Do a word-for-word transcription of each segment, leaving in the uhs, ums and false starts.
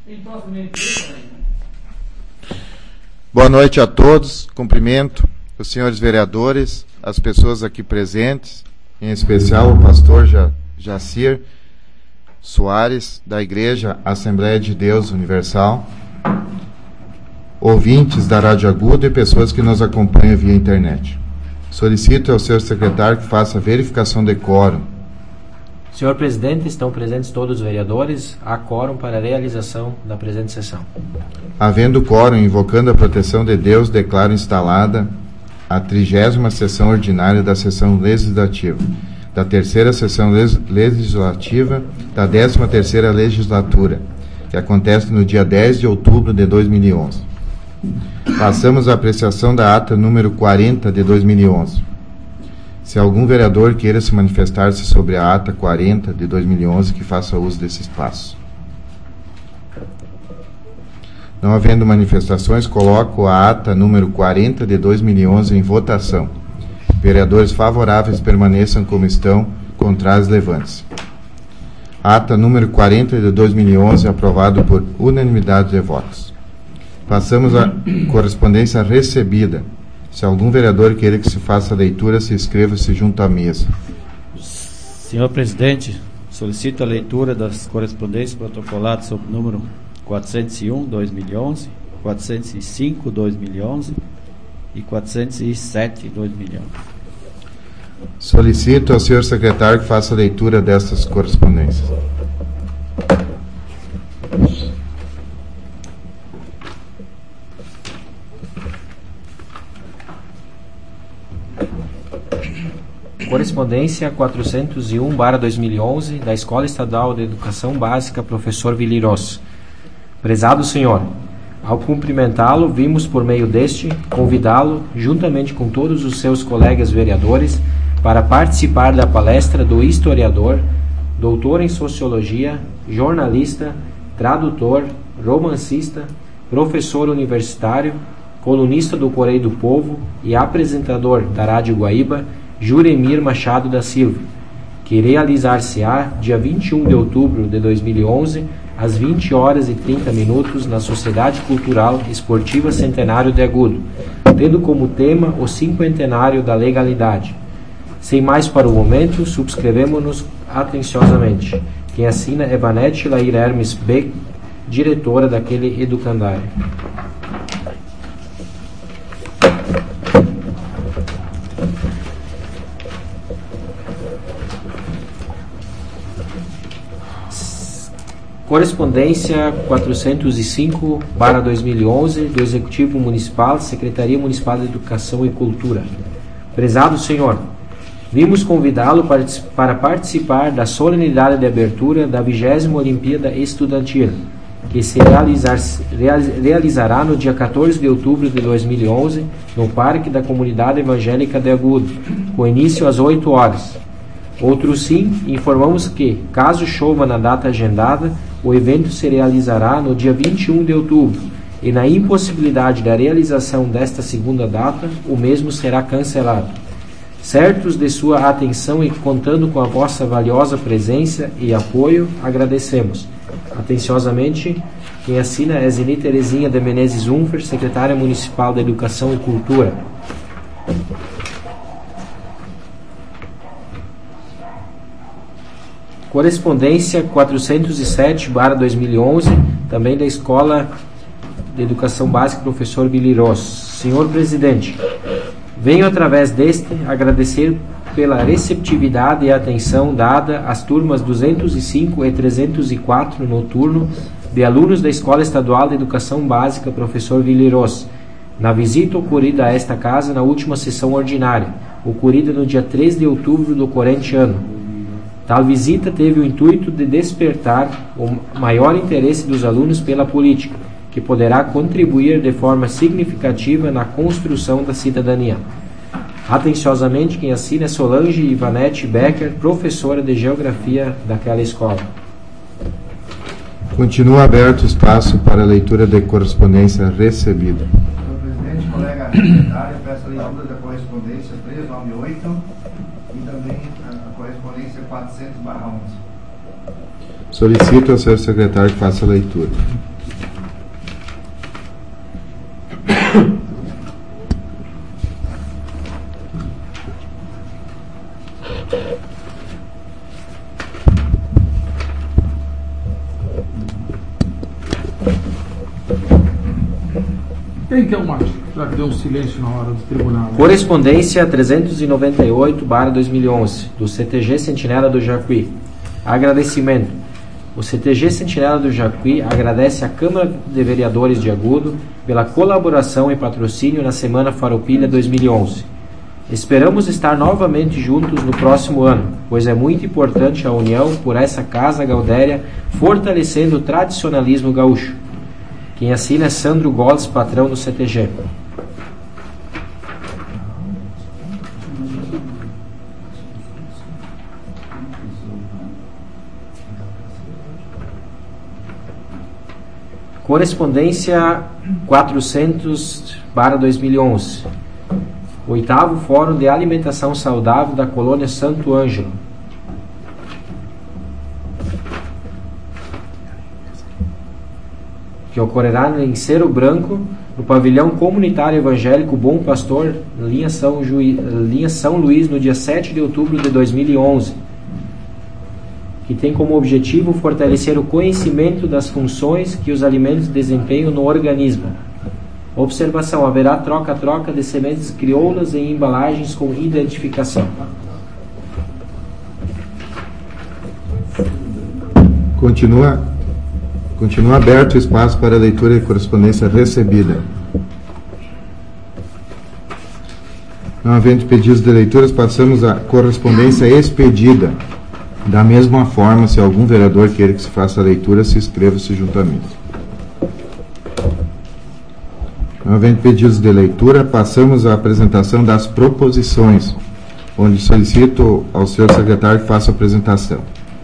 Boa noite a todos. Cumprimento os senhores vereadores, as pessoas aqui presentes, em especial o pastor Jacir Soares, da Igreja Assembleia de Deus Universal, ouvintes da Rádio Agudo e pessoas que nos acompanham via internet. Solicito ao senhor secretário que faça a verificação de quórum. Senhor presidente, estão presentes todos os vereadores. Há quórum para a realização da presente sessão. Havendo quórum, invocando a proteção de Deus, declaro instalada a trigésima sessão ordinária da sessão legislativa, da terceira sessão legislativa da décima terceira legislatura, que acontece no dia dez de outubro de dois mil e onze. Passamos à apreciação da ata número quarenta de dois mil e onze. Se algum vereador queira se manifestar-se sobre a ata quarenta de dois mil e onze, que faça uso desse espaço. Não havendo manifestações, coloco a ata número quarenta de dois mil e onze em votação. Vereadores favoráveis permaneçam como estão, contrários levante-se. Ata número quarenta de dois mil e onze, aprovado por unanimidade de votos. Passamos à correspondência recebida. Se algum vereador queira que se faça a leitura, se inscreva-se junto à mesa. Senhor presidente, solicito a leitura das correspondências protocoladas sob o número quatrocentos e um, dois mil e onze, quatrocentos e cinco, dois mil e onze e quatrocentos e sete, dois mil e onze. Solicito ao senhor secretário que faça a leitura destas correspondências. Correspondência quatrocentos e um barra dois mil e onze da Escola Estadual de Educação Básica Professor Viliros. Prezado senhor, ao cumprimentá-lo, vimos por meio deste convidá-lo, juntamente com todos os seus colegas vereadores, para participar da palestra do historiador, doutor em sociologia, jornalista, tradutor, romancista, professor universitário, colunista do Correio do Povo e apresentador da Rádio Guaíba, Juremir Machado da Silva, que realizar-se-á dia vinte e um de outubro de dois mil e onze, às vinte horas e trinta minutos, na Sociedade Cultural Esportiva Centenário de Agudo, tendo como tema o cinquentenário da legalidade. Sem mais para o momento, subscrevemos-nos atenciosamente. Quem assina é Vanete Lair Hermes Beck, diretora daquele educandário. Correspondência quatrocentos e cinco barra dois mil e onze do Executivo Municipal, Secretaria Municipal de Educação e Cultura. Prezado senhor, vimos convidá-lo para participar da solenidade de abertura da vigésima Olimpíada Estudantil, que se realizar, realizará no dia quatorze de outubro de dois mil e onze, no Parque da Comunidade Evangélica de Agudo, com início às oito horas. Outro sim, informamos que, caso chova na data agendada, o evento se realizará no dia vinte e um de outubro, e na impossibilidade da realização desta segunda data, o mesmo será cancelado. Certos de sua atenção e contando com a vossa valiosa presença e apoio, agradecemos. Atenciosamente, quem assina é Zeni Terezinha de Menezes Unfer, secretária municipal da Educação e Cultura. Correspondência quatrocentos e sete barra dois mil e onze, também da Escola de Educação Básica Professor Viliros. Senhor presidente, venho através deste agradecer pela receptividade e atenção dada às turmas duzentos e cinco e trezentos e quatro noturno de alunos da Escola Estadual de Educação Básica Professor Viliros, na visita ocorrida a esta casa na última sessão ordinária, ocorrida no dia três de outubro do corrente ano. Tal visita teve o intuito de despertar o maior interesse dos alunos pela política, que poderá contribuir de forma significativa na construção da cidadania. Atenciosamente, quem assina é Solange Ivanete Becker, professora de Geografia daquela escola. Continua aberto o espaço para a leitura de correspondência recebida. Senhor presidente, colega secretário, peço a leitura da correspondência trezentos e noventa e oito e também a correspondência quatrocentos barra onze. Solicito ao senhor secretário que faça a leitura. Tem que arrumar, já que deu um silêncio na hora do tribunal. Né? Correspondência trezentos e noventa e oito barra dois mil e onze, do C T G Sentinela do Jacuí. Agradecimento. O C T G Sentinela do Jacuí agradece à Câmara de Vereadores de Agudo pela colaboração e patrocínio na Semana Farroupilha dois mil e onze. Esperamos estar novamente juntos no próximo ano, pois é muito importante a união por essa Casa Gaudéria, fortalecendo o tradicionalismo gaúcho. Quem assina é Sandro Golds, patrão do C T G. Correspondência quatrocentos barra dois mil e onze. Oitavo Fórum de Alimentação Saudável da Colônia Santo Ângelo. Que ocorrerá em Cerro Branco, no pavilhão comunitário evangélico Bom Pastor, linha São, Juí, linha São Luís, no dia sete de outubro de dois mil e onze. Que tem como objetivo fortalecer o conhecimento das funções que os alimentos desempenham no organismo. Observação: haverá troca-troca de sementes crioulas em embalagens com identificação. Continua, continua aberto o espaço para leitura e correspondência recebida. Não havendo pedidos de leituras, passamos à correspondência expedida. Da mesma forma, se algum vereador queira que se faça a leitura, se inscreva-se juntamente. Não havendo pedidos de leitura, passamos à apresentação das proposições, onde solicito ao senhor secretário que faça a apresentação.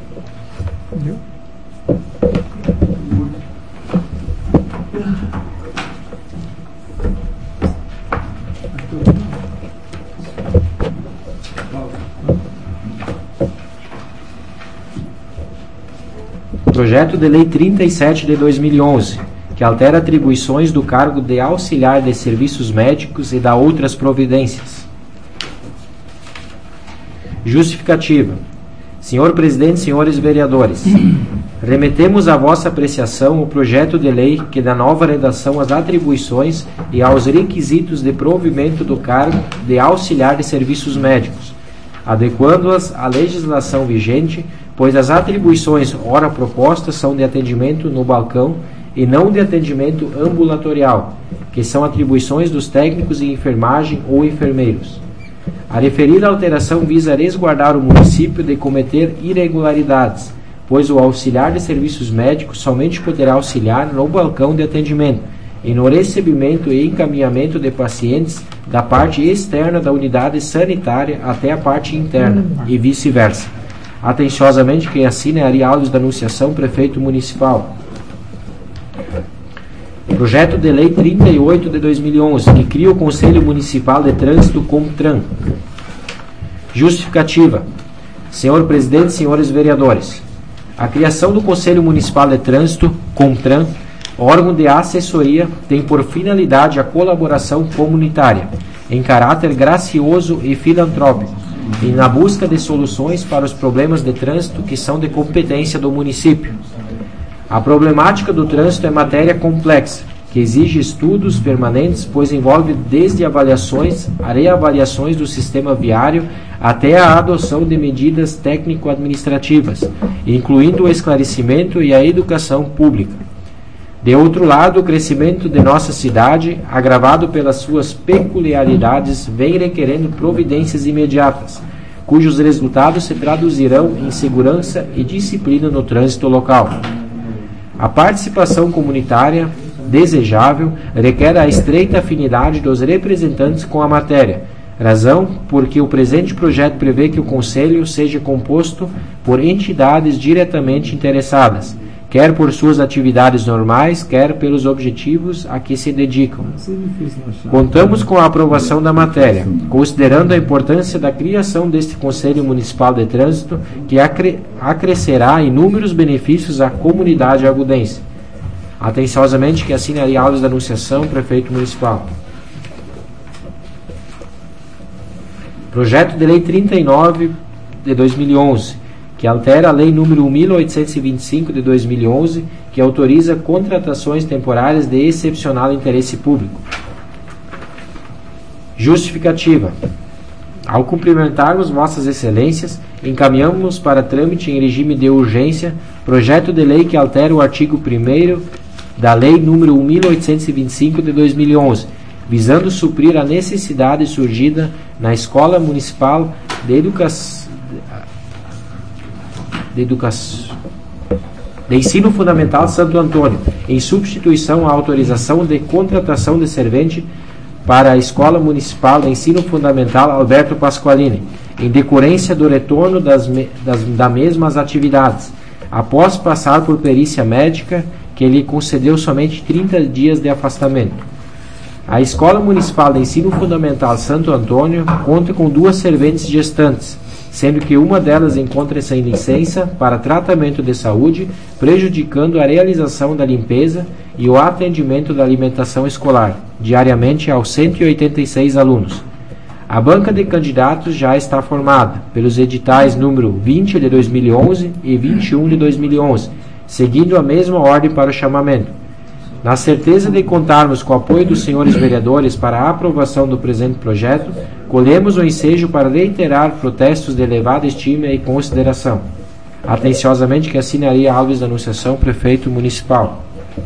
Projeto de Lei trinta e sete de dois mil e onze, que altera atribuições do cargo de auxiliar de serviços médicos e dá outras providências. Justificativa. Senhor Presidente, senhores vereadores, remetemos à vossa apreciação o projeto de lei que dá nova redação às atribuições e aos requisitos de provimento do cargo de auxiliar de serviços médicos, adequando-as à legislação vigente, pois as atribuições ora propostas são de atendimento no balcão e não de atendimento ambulatorial, que são atribuições dos técnicos de enfermagem ou enfermeiros. A referida alteração visa resguardar o município de cometer irregularidades, pois o auxiliar de serviços médicos somente poderá auxiliar no balcão de atendimento e no recebimento e encaminhamento de pacientes da parte externa da unidade sanitária até a parte interna, e vice-versa. Atenciosamente, quem assina é Ari Alves da Anunciação, Prefeito Municipal. Projeto de Lei trinta e oito de dois mil e onze, que cria o Conselho Municipal de Trânsito COMTRAN. Justificativa. Senhor Presidente, senhores vereadores, a criação do Conselho Municipal de Trânsito COMTRAN, órgão de assessoria, tem por finalidade a colaboração comunitária, em caráter gracioso e filantrópico, e na busca de soluções para os problemas de trânsito que são de competência do município. A problemática do trânsito é matéria complexa, que exige estudos permanentes, pois envolve desde avaliações a reavaliações do sistema viário até a adoção de medidas técnico-administrativas, incluindo o esclarecimento e a educação pública. De outro lado, o crescimento de nossa cidade, agravado pelas suas peculiaridades, vem requerendo providências imediatas, cujos resultados se traduzirão em segurança e disciplina no trânsito local. A participação comunitária, desejável, requer a estreita afinidade dos representantes com a matéria, razão porque o presente projeto prevê que o Conselho seja composto por entidades diretamente interessadas, quer por suas atividades normais, quer pelos objetivos a que se dedicam. Contamos com a aprovação da matéria, considerando a importância da criação deste Conselho Municipal de Trânsito, que acre acrescerá inúmeros benefícios à comunidade agudense. Atenciosamente, que assine Ari Alves da Anunciação, Prefeito Municipal. Projeto de Lei trinta e nove de dois mil e onze, que altera a Lei número mil oitocentos e vinte e cinco de dois mil e onze, que autoriza contratações temporárias de excepcional interesse público, Justificativa. Ao cumprimentarmos vossas excelências, encaminhamos para trâmite em regime de urgência projeto de lei que altera o artigo primeiro da Lei número mil oitocentos e vinte e cinco de dois mil e onze, visando suprir a necessidade surgida na Escola Municipal de Educação de, Educação, de Ensino Fundamental Santo Antônio, em substituição à autorização de contratação de servente para a Escola Municipal de Ensino Fundamental Alberto Pasqualini, em decorrência do retorno das, das, das mesmas atividades, após passar por perícia médica que lhe concedeu somente trinta dias de afastamento. A Escola Municipal de Ensino Fundamental Santo Antônio conta com duas serventes gestantes, sendo que uma delas encontra-se em licença para tratamento de saúde, prejudicando a realização da limpeza e o atendimento da alimentação escolar, diariamente aos cento e oitenta e seis alunos. A banca de candidatos já está formada, pelos editais número vinte de dois mil e onze e vinte e um de dois mil e onze, seguindo a mesma ordem para o chamamento. Na certeza de contarmos com o apoio dos senhores vereadores para a aprovação do presente projeto, colhemos o ensejo para reiterar protestos de elevada estima e consideração. Atenciosamente, que assinaria Alves da Anunciação, Prefeito Municipal.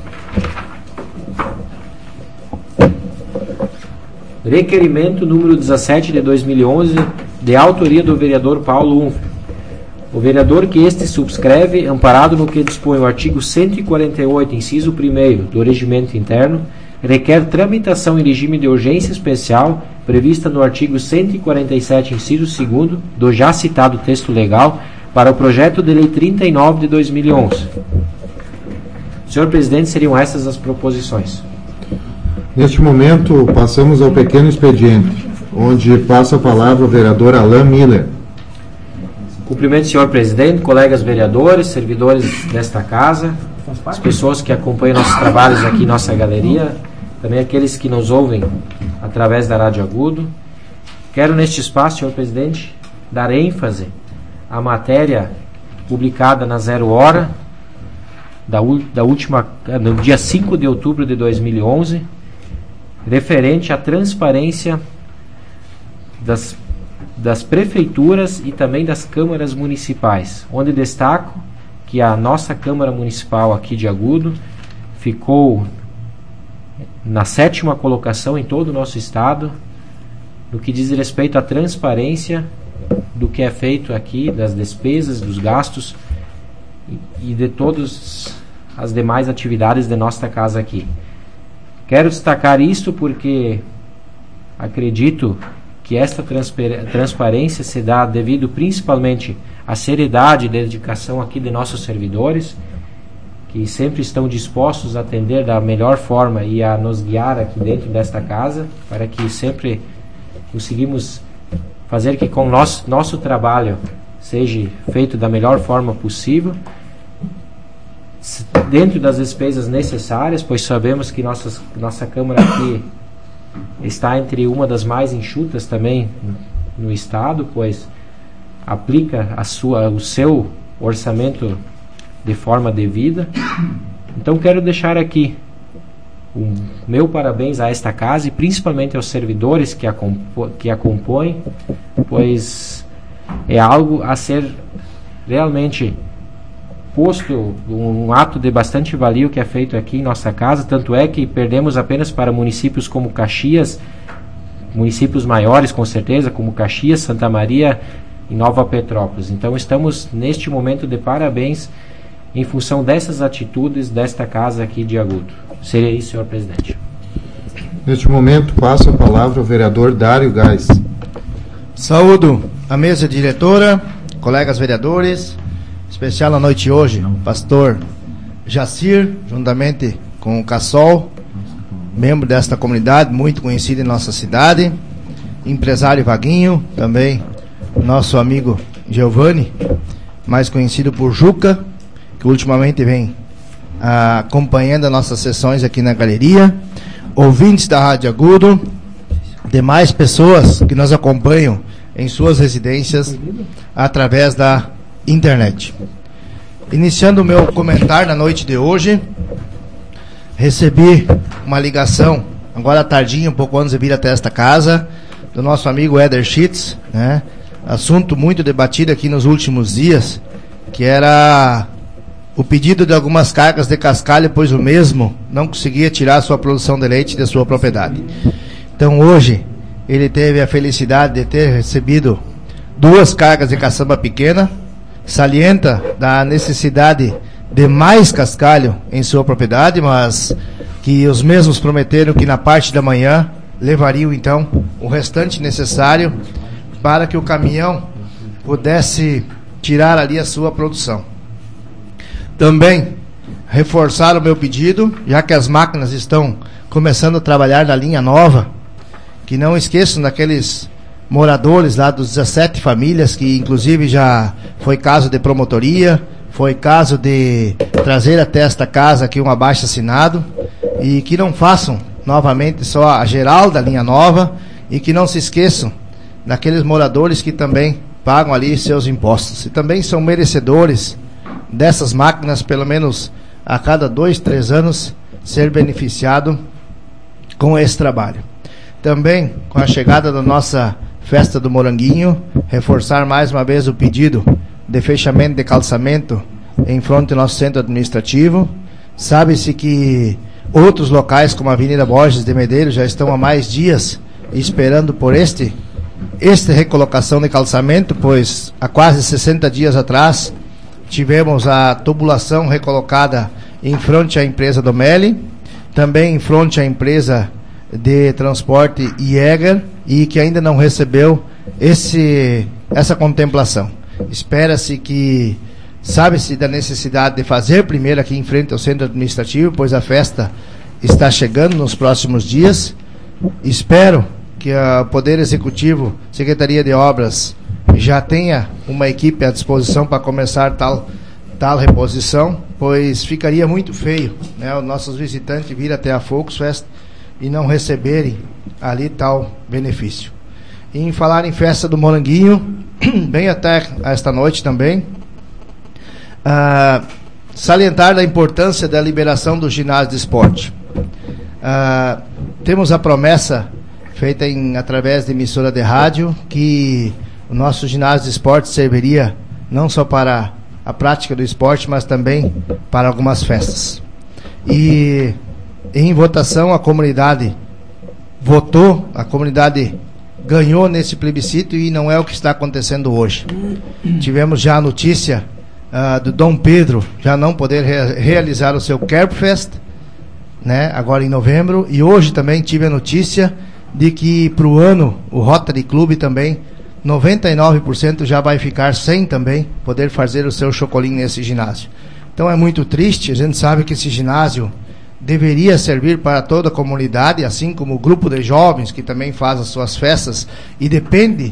Requerimento número dezessete de dois mil e onze, de autoria do vereador Paulo Unfre. O vereador que este subscreve, amparado no que dispõe o artigo cento e quarenta e oito, inciso primeiro do Regimento Interno, requer tramitação em regime de urgência especial, prevista no artigo cento e quarenta e sete, inciso segundo, do já citado texto legal, para o projeto de lei trinta e nove de dois mil e onze. Senhor Presidente, seriam essas as proposições. Neste momento, passamos ao pequeno expediente, onde passa a palavra o vereador Alain Miller. Cumprimento, senhor presidente, colegas vereadores, servidores desta casa, as pessoas que acompanham nossos trabalhos aqui em nossa galeria, também aqueles que nos ouvem através da Rádio Agudo. Quero, neste espaço, senhor presidente, dar ênfase à matéria publicada na Zero Hora, da, da última, no dia cinco de outubro de dois mil e onze, referente à transparência das das prefeituras e também das câmaras municipais, onde destaco que a nossa Câmara Municipal aqui de Agudo ficou na sétima colocação em todo o nosso estado, no que diz respeito à transparência do que é feito aqui, das despesas, dos gastos e de todas as demais atividades de nossa casa aqui. Quero destacar isto porque acredito que esta transparência se dá devido principalmente à seriedade e dedicação aqui de nossos servidores, que sempre estão dispostos a atender da melhor forma e a nos guiar aqui dentro desta casa, para que sempre conseguimos fazer que com o nosso, nosso trabalho seja feito da melhor forma possível, dentro das despesas necessárias, pois sabemos que nossas, nossa Câmara aqui está entre uma das mais enxutas também no estado, pois aplica a sua, o seu orçamento de forma devida. Então quero deixar aqui o meu parabéns a esta casa e principalmente aos servidores que a, compo, que a compõem, pois é algo a ser realmente posto, um ato de bastante valia que é feito aqui em nossa casa, tanto é que perdemos apenas para municípios como Caxias, municípios maiores com certeza, como Caxias, Santa Maria e Nova Petrópolis. Então estamos neste momento de parabéns em função dessas atitudes desta casa aqui de Agudo. Seria isso, senhor presidente. Neste momento passo a palavra ao vereador Dário Gás. Saúdo a mesa diretora, colegas vereadores, especial à noite hoje, o pastor Jacir, juntamente com o Cassol, membro desta comunidade, muito conhecido em nossa cidade, empresário Vaguinho, também nosso amigo Giovanni, mais conhecido por Juca, que ultimamente vem ah, acompanhando as nossas sessões aqui na galeria, ouvintes da Rádio Agudo, demais pessoas que nos acompanham em suas residências através da internet. Iniciando o meu comentário na noite de hoje, recebi uma ligação, agora tardinha, um pouco antes de vir até esta casa, do nosso amigo Éder Schitz, né? Assunto muito debatido aqui nos últimos dias, que era o pedido de algumas cargas de cascalho, pois o mesmo não conseguia tirar sua produção de leite de sua propriedade. Então hoje ele teve a felicidade de ter recebido duas cargas de caçamba pequena, salienta da necessidade de mais cascalho em sua propriedade, mas que os mesmos prometeram que na parte da manhã levariam então o restante necessário para que o caminhão pudesse tirar ali a sua produção. Também reforçar o meu pedido, já que as máquinas estão começando a trabalhar na linha nova, que não esqueçam daqueles moradores lá dos dezessete famílias, que inclusive já foi caso de promotoria, foi caso de trazer até esta casa aqui um abaixo-assinado, e que não façam novamente só a geral da linha nova, e que não se esqueçam daqueles moradores que também pagam ali seus impostos, e também são merecedores dessas máquinas, pelo menos a cada dois, três anos, ser beneficiado com esse trabalho. Também, com a chegada da nossa festa do Moranguinho, reforçar mais uma vez o pedido de fechamento de calçamento em frente ao nosso centro administrativo. Sabe-se que outros locais, como a Avenida Borges de Medeiros, já estão há mais dias esperando por este, este recolocação de calçamento, pois há quase sessenta dias atrás tivemos a tubulação recolocada em frente à empresa do Meli, também em frente à empresa de transporte Jäger, e que ainda não recebeu esse, essa contemplação. Espera-se que, sabe-se da necessidade de fazer primeiro aqui em frente ao centro administrativo, pois a festa está chegando nos próximos dias. Espero que o Poder Executivo, Secretaria de Obras, já tenha uma equipe à disposição para começar tal, tal reposição, pois ficaria muito feio, né, os nossos visitantes vir até a Volksfest e não receberem ali tal benefício. E em falar em festa do Moranguinho, bem até esta noite também, ah, salientar da importância da liberação do ginásio de esporte. Ah, temos a promessa feita em, através de emissora de rádio, que o nosso ginásio de esporte serviria não só para a prática do esporte, mas também para algumas festas. E em votação a comunidade votou, a comunidade ganhou nesse plebiscito, e não é o que está acontecendo hoje. Tivemos já a notícia uh, do Dom Pedro já não poder re realizar o seu Kerbfest, né, agora em novembro, e hoje também tive a notícia de que para o ano o Rotary Club também, noventa e nove por cento já vai ficar sem também poder fazer o seu chocolim nesse ginásio. Então é muito triste. A gente sabe que esse ginásio deveria servir para toda a comunidade, assim como o grupo de jovens que também faz as suas festas e depende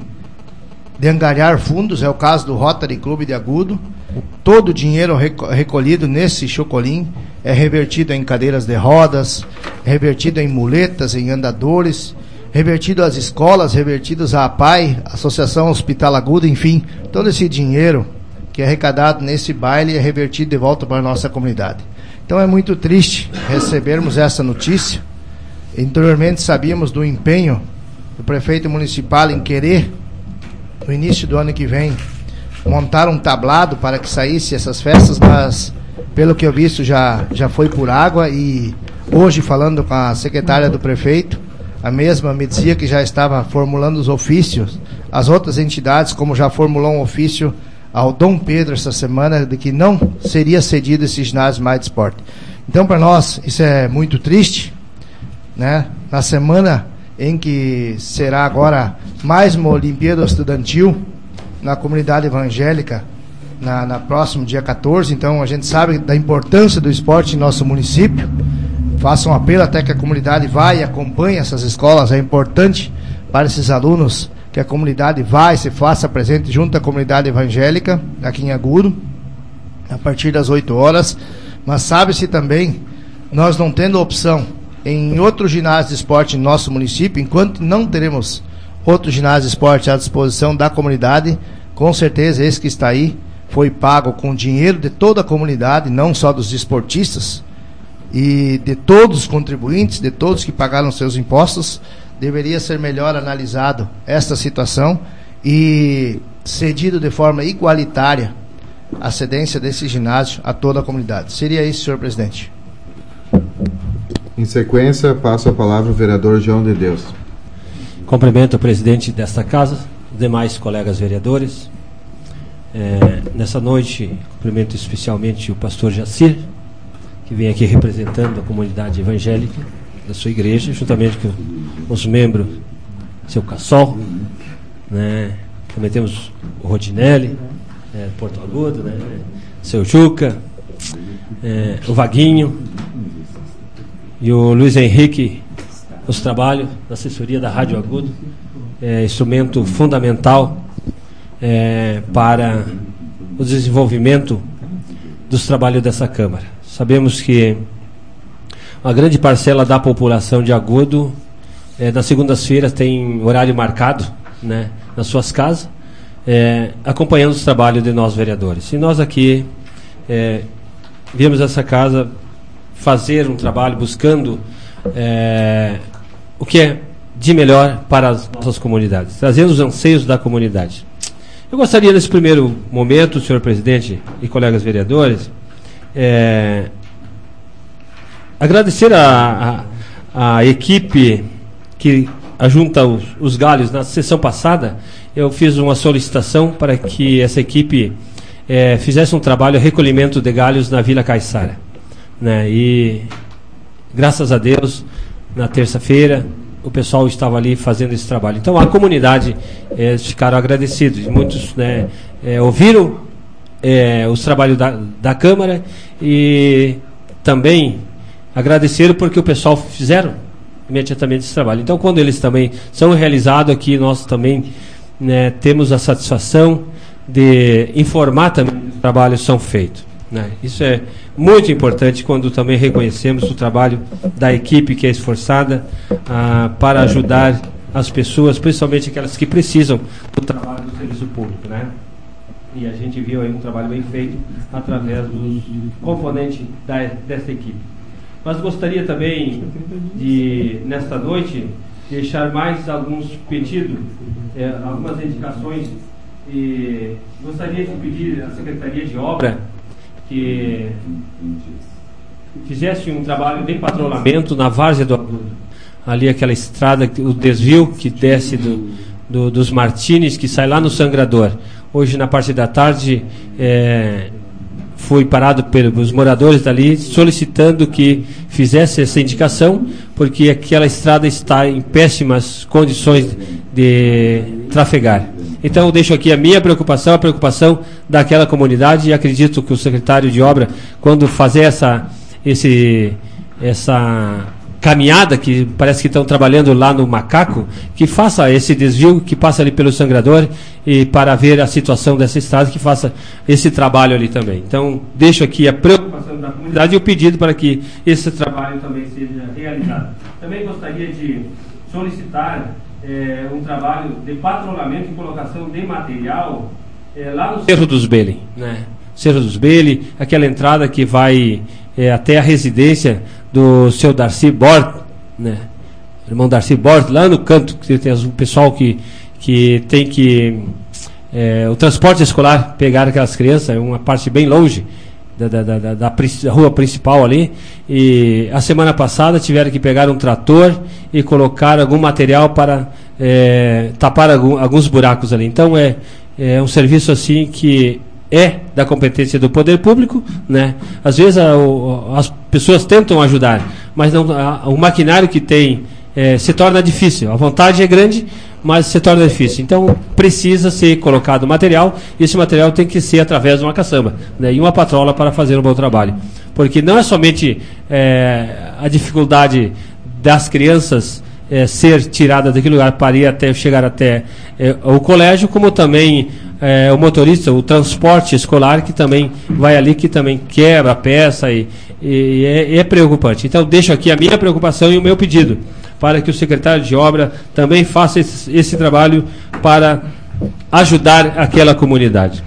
de angariar fundos, é o caso do Rotary Club de Agudo. Todo o dinheiro recolhido nesse chocolim é revertido em cadeiras de rodas, revertido em muletas, em andadores, revertido às escolas, revertidos à A P A I, Associação Hospital Agudo, enfim, todo esse dinheiro que é arrecadado nesse baile é revertido de volta para a nossa comunidade. Então é muito triste recebermos essa notícia. Anteriormente sabíamos do empenho do prefeito municipal em querer, no início do ano que vem, montar um tablado para que saísse essas festas, mas pelo que eu visto já, já foi por água. E hoje, falando com a secretária do prefeito, a mesma me dizia que já estava formulando os ofícios, as outras entidades, como já formulou um ofício ao Dom Pedro essa semana, de que não seria cedido esse ginásio mais de esporte. Então, para nós, isso é muito triste, né? Na semana em que será agora mais uma Olimpíada Estudantil na comunidade evangélica, na, na próximo dia quatorze, então a gente sabe da importância do esporte em nosso município. Faço um apelo até que a comunidade vá e acompanhe essas escolas. É importante para esses alunos que a comunidade vá e se faça presente junto à comunidade evangélica aqui em Agudo, a partir das oito horas. Mas sabe-se também, nós não tendo opção em outro ginásio de esporte em nosso município, enquanto não teremos outro ginásio de esporte à disposição da comunidade, com certeza esse que está aí foi pago com dinheiro de toda a comunidade, não só dos esportistas, e de todos os contribuintes, de todos que pagaram seus impostos, deveria ser melhor analisado esta situação e cedido de forma igualitária a cedência desse ginásio a toda a comunidade. Seria isso, senhor presidente. Em sequência, passo a palavra ao vereador João de Deus. Cumprimento o presidente desta casa, os demais colegas vereadores. É, nessa noite, cumprimento especialmente o pastor Jacir, que vem aqui representando a comunidade evangélica da sua igreja, juntamente com os membros, seu Cassol, né? Também temos o Rodinelli, é, Porto Agudo, né? Seu Juca, é, o Vaguinho e o Luiz Henrique, os trabalhos da assessoria da Rádio Agudo, é, instrumento fundamental é, para o desenvolvimento dos trabalhos dessa Câmara. Sabemos que uma grande parcela da população de Agudo, é, nas segundas-feiras, tem horário marcado, né, nas suas casas, é, acompanhando os trabalhos de nós vereadores. E nós aqui é, viemos essa casa fazer um trabalho buscando é, o que é de melhor para as nossas comunidades, trazendo os anseios da comunidade. Eu gostaria, nesse primeiro momento, senhor presidente e colegas vereadores, é, agradecer a, a, a equipe que ajunta os, os galhos. Na sessão passada, eu fiz uma solicitação para que essa equipe é, fizesse um trabalho de recolhimento de galhos na Vila Caiçara, né? E, graças a Deus, na terça-feira, o pessoal estava ali fazendo esse trabalho. Então, a comunidade é, ficaram agradecidos. Muitos, né, é, ouviram é, os trabalhos da, da Câmara e também agradeceram porque o pessoal fizeram imediatamente esse trabalho. Então, quando eles também são realizados aqui, nós também, né, temos a satisfação de informar também que os trabalhos são feitos, né? Isso é muito importante quando também reconhecemos o trabalho da equipe que é esforçada ah, para ajudar as pessoas, principalmente aquelas que precisam do trabalho do serviço público, né? E a gente viu aí um trabalho bem feito através dos componentes da, dessa equipe. Mas gostaria também de, nesta noite, deixar mais alguns pedidos, eh, algumas indicações, e gostaria de pedir à Secretaria de Obra que fizesse um trabalho de patrulhamento na várzea do Agudo, ali aquela estrada, o desvio que desce do, do, dos Martins, que sai lá no Sangrador. Hoje, na parte da tarde, é, fui parado pelos moradores dali solicitando que fizesse essa indicação, porque aquela estrada está em péssimas condições de trafegar. Então, eu deixo aqui a minha preocupação, a preocupação daquela comunidade, e acredito que o secretário de obra, quando fazer essa, esse, essa caminhada, que parece que estão trabalhando lá no Macaco, que faça esse desvio, que passa ali pelo Sangrador, e para ver a situação dessa estrada, que faça esse trabalho ali também. Então, deixo aqui a preocupação da comunidade e o pedido para que esse trabalho também seja realizado. Também gostaria de solicitar É, um trabalho de patrulhamento e colocação de material é, lá no Cerro dos Beli, né? Cerro dos Beli, aquela entrada que vai é, até a residência do seu Darcy Bort, né? Irmão Darcy Bort, lá no canto, que tem o pessoal que, que tem que é, o transporte escolar pegar aquelas crianças, é uma parte bem longe Da, da, da, da, da rua principal ali, e a semana passada tiveram que pegar um trator e colocar algum material para é, tapar algum, alguns buracos ali. Então é, é um serviço assim que é da competência do poder público, né? Às vezes a, o, as pessoas tentam ajudar, mas não, a, o maquinário que tem é, se torna difícil. A vontade é grande, mas se torna difícil. Então, precisa ser colocado material, e esse material tem que ser através de uma caçamba, né, e uma patrola para fazer um bom trabalho. Porque não é somente é, a dificuldade das crianças é, ser tirada daquele lugar para ir até, chegar até é, o colégio, como também é, o motorista, o transporte escolar, que também vai ali, que também quebra a peça, e, e é, é preocupante. Então, deixo aqui a minha preocupação e o meu pedido, para que o secretário de obra também faça esse, esse trabalho para ajudar aquela comunidade.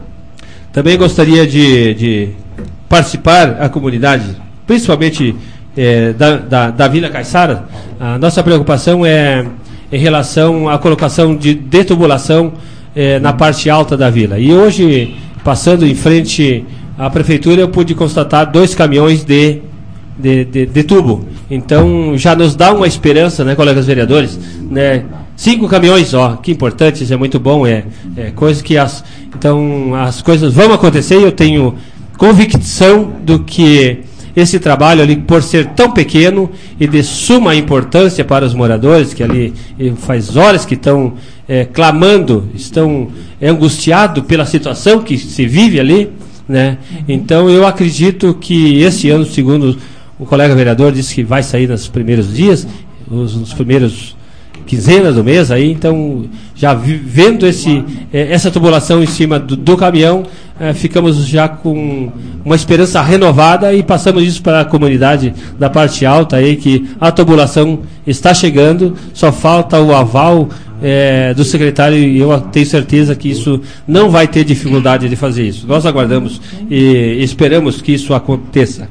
Também gostaria de, de participar a comunidade, principalmente é, da, da, da Vila Caiçara, a nossa preocupação é em relação à colocação de detubulação é, na parte alta da vila. E hoje, passando em frente à prefeitura, eu pude constatar dois caminhões de, de, de, de tubo. Então, já nos dá uma esperança, né, colegas vereadores, né? Cinco caminhões, ó, que importante, isso é muito bom, é, é coisa que as, então as coisas vão acontecer, e eu tenho convicção do que esse trabalho ali, por ser tão pequeno e de suma importância para os moradores, que ali faz horas que estão é, clamando, estão angustiados pela situação que se vive ali, né? Então eu acredito que esse ano, segundo o colega vereador disse que vai sair nos primeiros dias, os, nos primeiros quinzenas do mês aí, então já vi, vendo esse, eh, essa tubulação em cima do, do caminhão, eh, ficamos já com uma esperança renovada e passamos isso para a comunidade da parte alta aí, que a tubulação está chegando, só falta o aval eh, do secretário, e eu tenho certeza que isso não vai ter dificuldade de fazer isso. Nós aguardamos e esperamos que isso aconteça.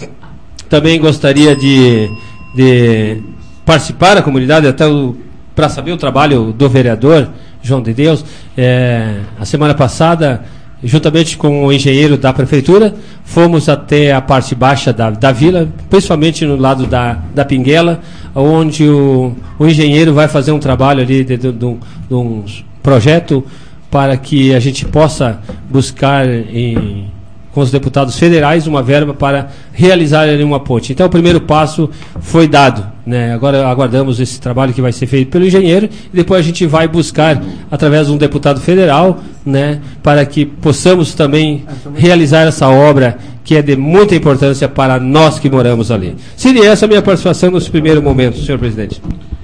Também gostaria de, de participar da comunidade, até para saber o trabalho do vereador João de Deus. É, a semana passada, juntamente com o engenheiro da prefeitura, fomos até a parte baixa da, da vila, principalmente no lado da, da Pinguela, onde o, o engenheiro vai fazer um trabalho ali de, de, de, um, de um projeto para que a gente possa buscar em com os deputados federais uma verba para realizar ali uma ponte. Então o primeiro passo foi dado, né? Agora aguardamos esse trabalho que vai ser feito pelo engenheiro, e depois a gente vai buscar através de um deputado federal, né, para que possamos também realizar essa obra que é de muita importância para nós que moramos ali. Seria essa a minha participação nesse primeiro momento, senhor presidente.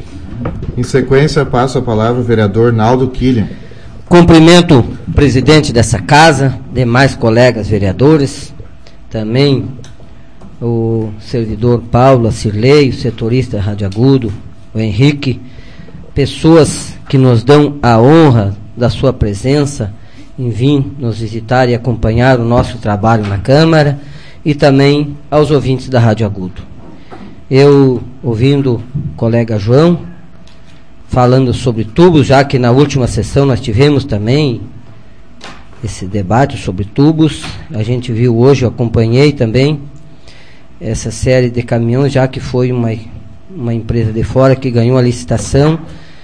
Em sequência, passo a palavra ao vereador Naldo Killian. Cumprimento o presidente dessa casa, demais colegas vereadores, também o servidor Paulo, a Cirlei, o setorista Rádio Agudo, o Henrique, pessoas que nos dão a honra da sua presença em vir nos visitar e acompanhar o nosso trabalho na Câmara, e também aos ouvintes da Rádio Agudo. Eu, ouvindo o colega João falando sobre tubos, já que na última sessão nós tivemos também esse debate sobre tubos, a gente viu hoje, eu acompanhei também essa série de caminhões, já que foi uma, uma empresa de fora que ganhou a licitação,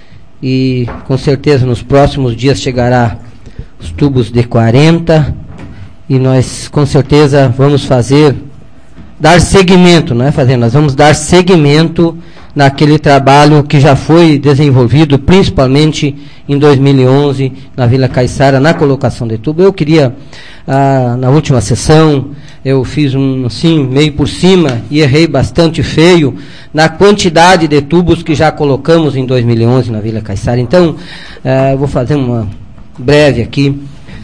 e com certeza nos próximos dias chegará os tubos de quarenta, e nós com certeza vamos fazer, dar seguimento, não é fazer, nós vamos dar seguimento naquele trabalho que já foi desenvolvido, principalmente em dois mil e onze, na Vila Caiçara, na colocação de tubo. Eu queria, ah, na última sessão, eu fiz um, assim, meio por cima, e errei bastante feio, na quantidade de tubos que já colocamos em dois mil e onze na Vila Caiçara. Então, ah, eu vou fazer uma breve aqui.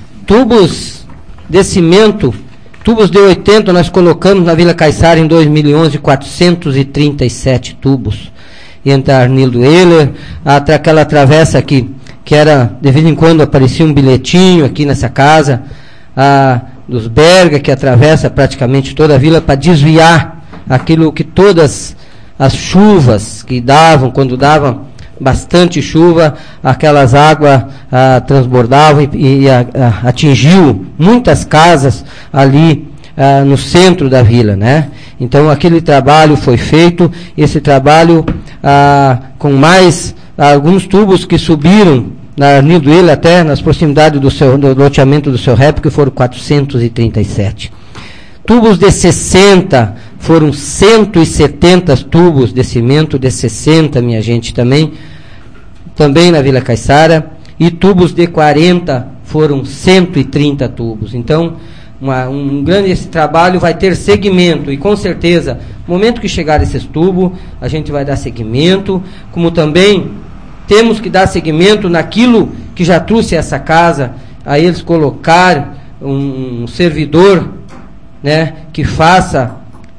Tubos de cimento, tubos de oitenta, nós colocamos na Vila Caiçara em dois mil e onze quatrocentos e trinta e sete tubos. Entre a Arnildo Euler, até aquela travessa aqui, que era, de vez em quando aparecia um bilhetinho aqui nessa casa, a dos Berga, que atravessa praticamente toda a vila para desviar aquilo que todas as chuvas que davam, quando davam bastante chuva, aquelas águas ah, transbordavam e, e a, a, atingiu muitas casas ali ah, no centro da vila, né? Então aquele trabalho foi feito, esse trabalho ah, com mais ah, alguns tubos que subiram na Arnildo Euler, até nas proximidades do, seu, do loteamento do seu rap, que foram quatrocentos e trinta e sete. Tubos de sessenta, foram cento e setenta tubos de cimento de sessenta, minha gente, também, também na Vila Caiçara, e tubos de quarenta, foram cento e trinta tubos. Então, uma, um grande esse trabalho vai ter segmento, e com certeza, no momento que chegar esses tubos, a gente vai dar segmento, como também temos que dar segmento naquilo que já trouxe essa casa, a eles colocar um, um servidor, né, que faça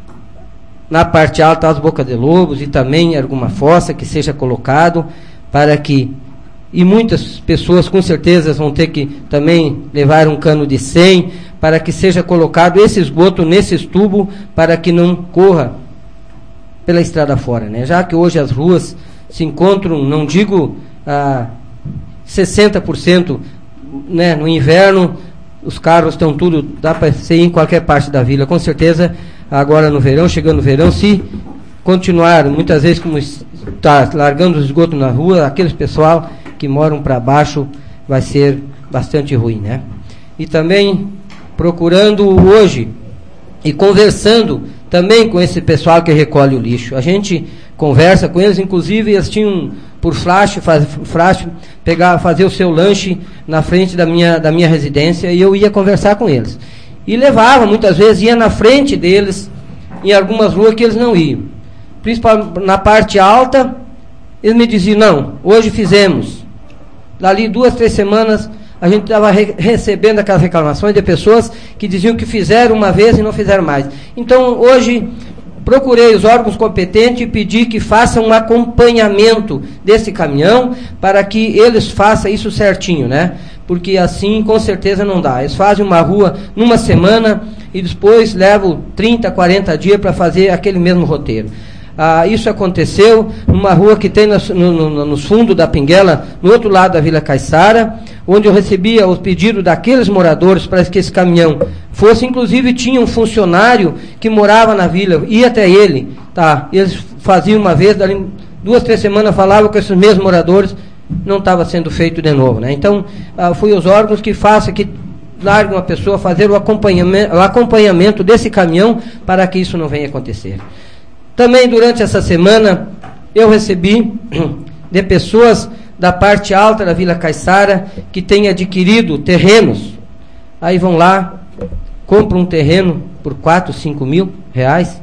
na parte alta as bocas de lobos e também alguma fossa que seja colocado para que, e muitas pessoas com certeza vão ter que também levar um cano de cem para que seja colocado esse esgoto nesses tubos para que não corra pela estrada fora, né? Já que hoje as ruas se encontram, não digo a sessenta por cento, né, no inverno, os carros estão tudo, dá para ser em qualquer parte da vila, com certeza. Agora no verão, chegando no verão, se continuar muitas vezes como está largando os esgotos na rua, aqueles pessoal que moram para baixo vai ser bastante ruim, né? E também procurando hoje e conversando também com esse pessoal que recolhe o lixo. A gente conversa com eles, inclusive eles tinham por flash, faz, flash pegar, fazer o seu lanche na frente da minha, da minha residência, e eu ia conversar com eles. E levava, muitas vezes, ia na frente deles, em algumas ruas que eles não iam. Principalmente na parte alta, eles me diziam, não, hoje fizemos. Dali duas, três semanas, a gente estava re recebendo aquelas reclamações de pessoas que diziam que fizeram uma vez e não fizeram mais. Então, hoje, procurei os órgãos competentes e pedi que façam um acompanhamento desse caminhão para que eles façam isso certinho, né? Porque assim, com certeza, não dá. Eles fazem uma rua numa semana e depois levam trinta, quarenta dias para fazer aquele mesmo roteiro. Ah, isso aconteceu numa rua que tem nos no, no, no fundos da Pinguela, no outro lado da Vila Caiçara, onde eu recebia os pedidos daqueles moradores para que esse caminhão fosse. Inclusive tinha um funcionário que morava na vila, ia até ele, tá? Eles faziam uma vez, dali duas, três semanas falavam com esses mesmos moradores, não estava sendo feito de novo, né? Então, ah, foi os órgãos que façam, que largam a pessoa fazer o acompanhamento, o acompanhamento desse caminhão para que isso não venha acontecer. Também durante essa semana eu recebi de pessoas da parte alta da Vila Caiçara que têm adquirido terrenos. Aí vão lá, compram um terreno por quatro, cinco mil reais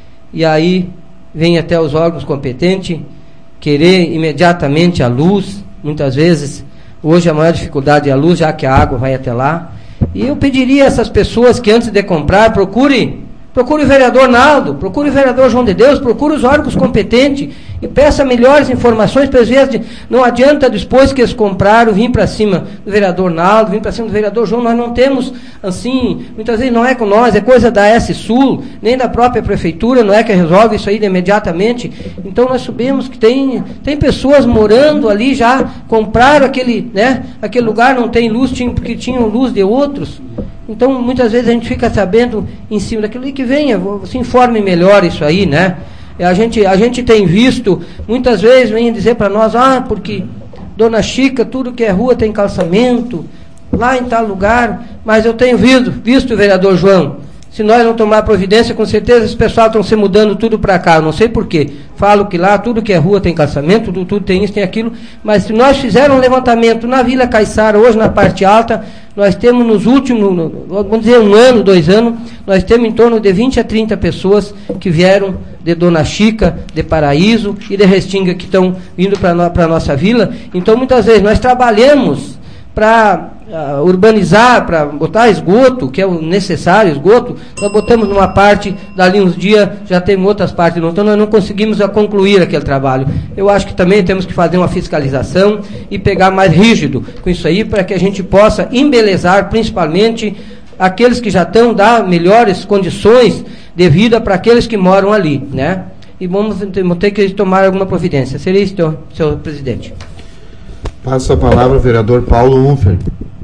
e aí vem até os órgãos competentes querer imediatamente a luz. Muitas vezes, hoje a maior dificuldade é a luz, já que a água vai até lá. E eu pediria a essas pessoas que antes de comprar, procure Procure o vereador Naldo, procure o vereador João de Deus, procure os órgãos competentes e peça melhores informações, para às vezes não adianta depois que eles compraram vir para cima do vereador Naldo, vir para cima do vereador João. Nós não temos, assim, muitas vezes não é com nós, é coisa da S-Sul, nem da própria prefeitura, não é que resolve isso aí de imediatamente. Então nós sabemos que tem, tem pessoas morando ali, já compraram aquele, né, aquele lugar, não tem luz, tinha, porque tinham luz de outros. Então, muitas vezes a gente fica sabendo em cima daquilo, e que venha, se informe melhor isso aí, né? A gente, a gente tem visto, muitas vezes vem dizer para nós, ah, porque Dona Chica, tudo que é rua tem calçamento, lá em tal lugar, mas eu tenho visto, visto, vereador João, se nós não tomar providência, com certeza esse pessoal estão se mudando tudo para cá, eu não sei porquê. Falo que lá tudo que é rua tem calçamento, tudo, tudo tem isso, tem aquilo, mas se nós fizermos um levantamento na Vila Caiçara, hoje na parte alta, nós temos nos últimos, vamos dizer, um ano, dois anos, nós temos em torno de vinte a trinta pessoas que vieram de Dona Chica, de Paraíso e de Restinga, que estão vindo para a nossa vila. Então, muitas vezes, nós trabalhamos para uh, urbanizar, para botar esgoto, que é o necessário, esgoto, nós botamos numa parte, dali uns dias já temos outras partes, então nós não conseguimos a concluir aquele trabalho. Eu acho que também temos que fazer uma fiscalização e pegar mais rígido com isso aí, para que a gente possa embelezar, principalmente, aqueles que já estão, dar melhores condições de vida para aqueles que moram ali, né? E vamos ter que tomar alguma providência. Seria isso, senhor, senhor presidente. Passo a palavra ao vereador Paulo Unfer.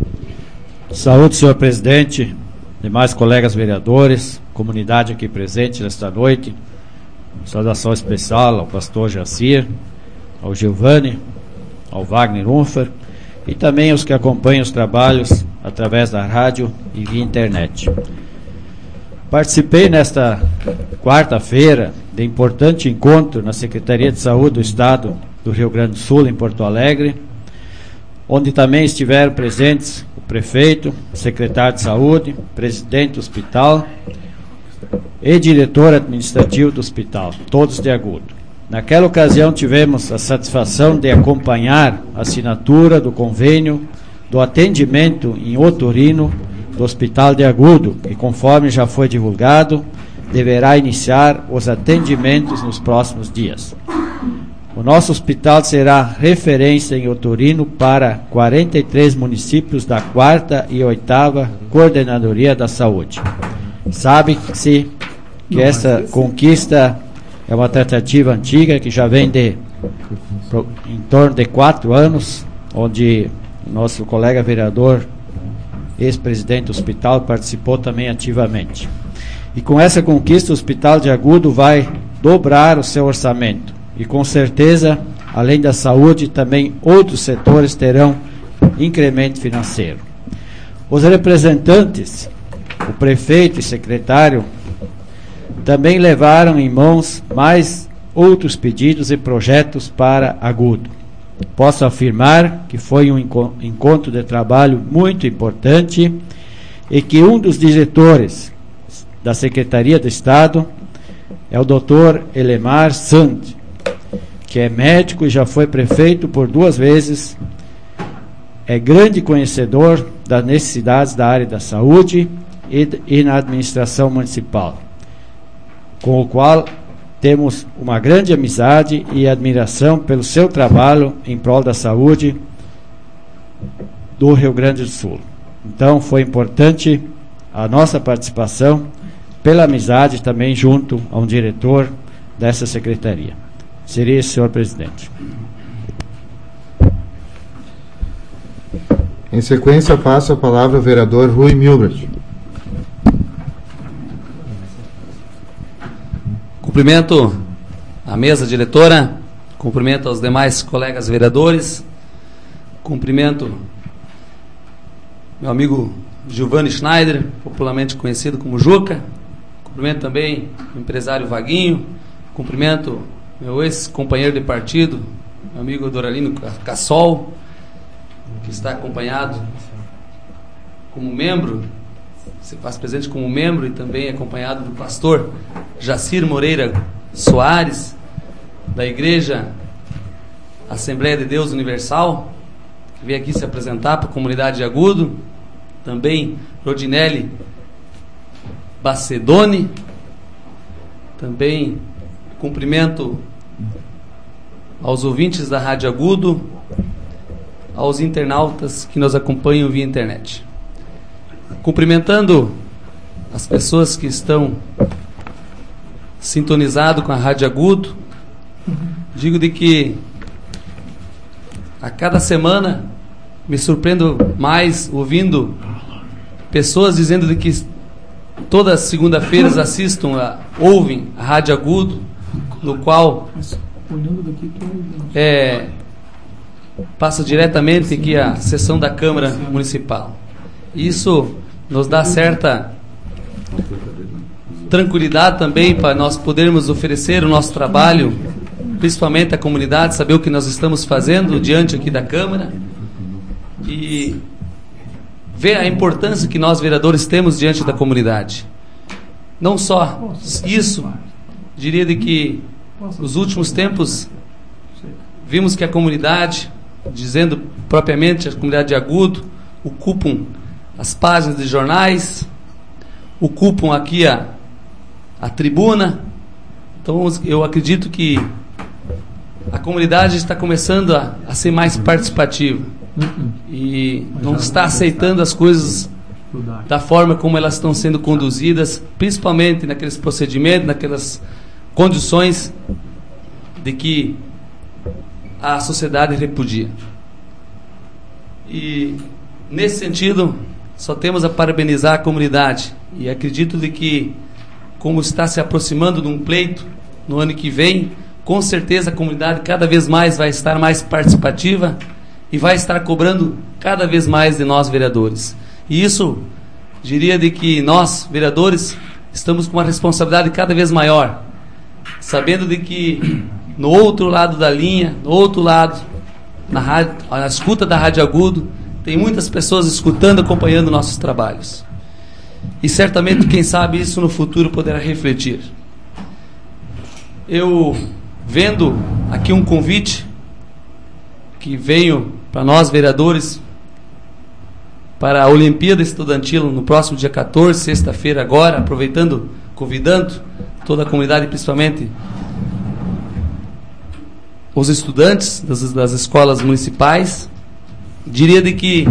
Saúde, senhor presidente, demais colegas vereadores, comunidade aqui presente nesta noite. Saudação especial ao pastor Jacir, ao Giovanni, ao Wagner Unfer e também aos que acompanham os trabalhos através da rádio e via internet. Participei nesta quarta-feira de importante encontro na Secretaria de Saúde do Estado do Rio Grande do Sul, em Porto Alegre, onde também estiveram presentes o prefeito, o secretário de saúde, presidente do hospital e diretor administrativo do hospital, todos de Agudo. Naquela ocasião tivemos a satisfação de acompanhar a assinatura do convênio do atendimento em otorino do Hospital de Agudo, que, conforme já foi divulgado, deverá iniciar os atendimentos nos próximos dias. O nosso hospital será referência em otorino para quarenta e três municípios da quarta e oitava Coordenadoria da Saúde. Sabe-se que essa conquista É uma tratativa antiga que já vem de pro, em torno de quatro anos, onde nosso colega vereador, ex-presidente do hospital, participou também ativamente. E com essa conquista, o Hospital de Agudo vai dobrar o seu orçamento. E com certeza, além da saúde, também outros setores terão incremento financeiro. Os representantes, o prefeito e secretário, também levaram em mãos mais outros pedidos e projetos para Agudo. Posso afirmar que foi um encontro de trabalho muito importante e que um dos diretores da Secretaria de Estado é o doutor Elemar Sand, que é médico e já foi prefeito por duas vezes, é grande conhecedor das necessidades da área da saúde e, e na administração municipal, com o qual temos uma grande amizade e admiração pelo seu trabalho em prol da saúde do Rio Grande do Sul. Então, foi importante a nossa participação pela amizade também junto a um diretor dessa secretaria. Seria isso, senhor presidente. Em sequência, passo a palavra ao vereador Rui Milbert. Cumprimento a mesa diretora, cumprimento aos demais colegas vereadores, cumprimento meu amigo Giovanni Schneider, popularmente conhecido como Juca, cumprimento também o empresário Vaguinho, cumprimento meu ex-companheiro de partido, meu amigo Doralino Cassol, que está acompanhado como membro, se faz presente como membro e também acompanhado do pastor Jacir Moreira Soares, da Igreja Assembleia de Deus Universal, que veio aqui se apresentar para a comunidade de Agudo, também Rodinelli Bacedoni, também cumprimento aos ouvintes da Rádio Agudo, aos internautas que nos acompanham via internet. Cumprimentando as pessoas que estão sintonizadas com a Rádio Agudo, digo de que a cada semana me surpreendo mais ouvindo pessoas dizendo de que todas as segunda-feiras assistam, a, ouvem a Rádio Agudo, no qual é, passa diretamente aqui a sessão da Câmara Municipal. Isso nos dá certa tranquilidade também para nós podermos oferecer o nosso trabalho, principalmente à comunidade, saber o que nós estamos fazendo diante aqui da Câmara e ver a importância que nós vereadores temos diante da comunidade. Não só isso, diria de que nos últimos tempos vimos que a comunidade, dizendo propriamente a comunidade de Agudo, ocupam as páginas de jornais, ocupam aqui a, a tribuna. Então eu acredito que a comunidade está começando a, a ser mais participativa e não está aceitando as coisas da forma como elas estão sendo conduzidas, principalmente naqueles procedimentos, naquelas condições de que a sociedade repudia. E nesse sentido, só temos a parabenizar a comunidade e acredito de que, como está se aproximando de um pleito no ano que vem, com certeza a comunidade cada vez mais vai estar mais participativa e vai estar cobrando cada vez mais de nós vereadores. E isso, diria de que nós, vereadores, estamos com uma responsabilidade cada vez maior, sabendo de que no outro lado da linha, no outro lado, na, rádio, na escuta da Rádio Agudo, tem muitas pessoas escutando, acompanhando nossos trabalhos. E certamente, quem sabe, isso no futuro poderá refletir. Eu, vendo aqui um convite que veio para nós, vereadores, para a Olimpíada Estudantil no próximo dia quatorze, sexta-feira agora, aproveitando, convidando toda a comunidade, principalmente os estudantes das, das escolas municipais, diria de que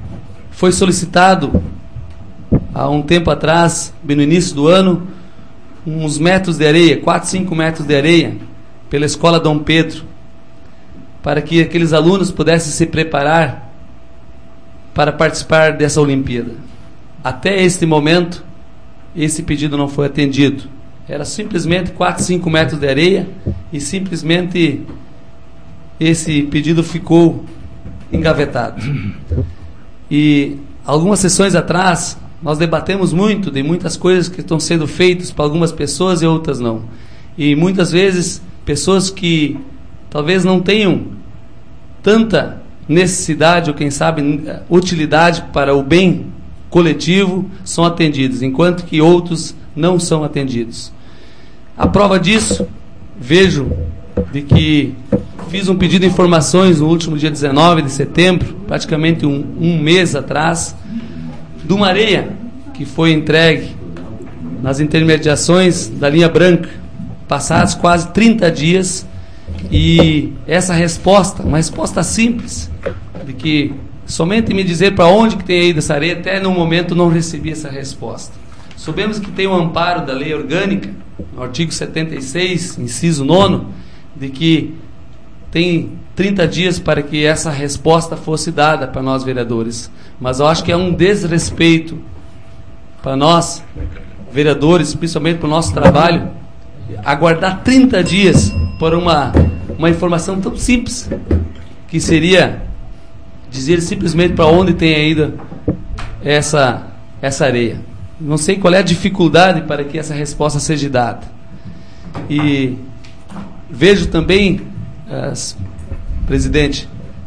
foi solicitado há um tempo atrás, bem no início do ano, uns metros de areia, quatro, cinco metros de areia, pela Escola Dom Pedro, para que aqueles alunos pudessem se preparar para participar dessa Olimpíada. Até este momento, esse pedido não foi atendido. Era simplesmente quatro, cinco metros de areia e simplesmente esse pedido ficou engavetado. E algumas sessões atrás, nós debatemos muito de muitas coisas que estão sendo feitas para algumas pessoas e outras não. E muitas vezes, pessoas que talvez não tenham tanta necessidade ou, quem sabe, utilidade para o bem coletivo, são atendidos, enquanto que outros não são atendidos. A prova disso, vejo de que fiz um pedido de informações no último dia dezenove de setembro, praticamente um, um mês atrás, de uma areia que foi entregue nas intermediações da linha branca, passados quase trinta dias, e essa resposta, uma resposta simples, de que somente me dizer para onde que tem ido essa areia, até no momento não recebi essa resposta. Soubemos que tem um amparo da lei orgânica, no artigo setenta e seis, inciso nono, de que tem trinta dias para que essa resposta fosse dada para nós vereadores. Mas eu acho que é um desrespeito para nós, vereadores, principalmente para o nosso trabalho, aguardar trinta dias por uma, uma informação tão simples, que seria dizer simplesmente para onde tem ido essa, essa areia. Não sei qual é a dificuldade para que essa resposta seja dada. E vejo também, uh, presidente,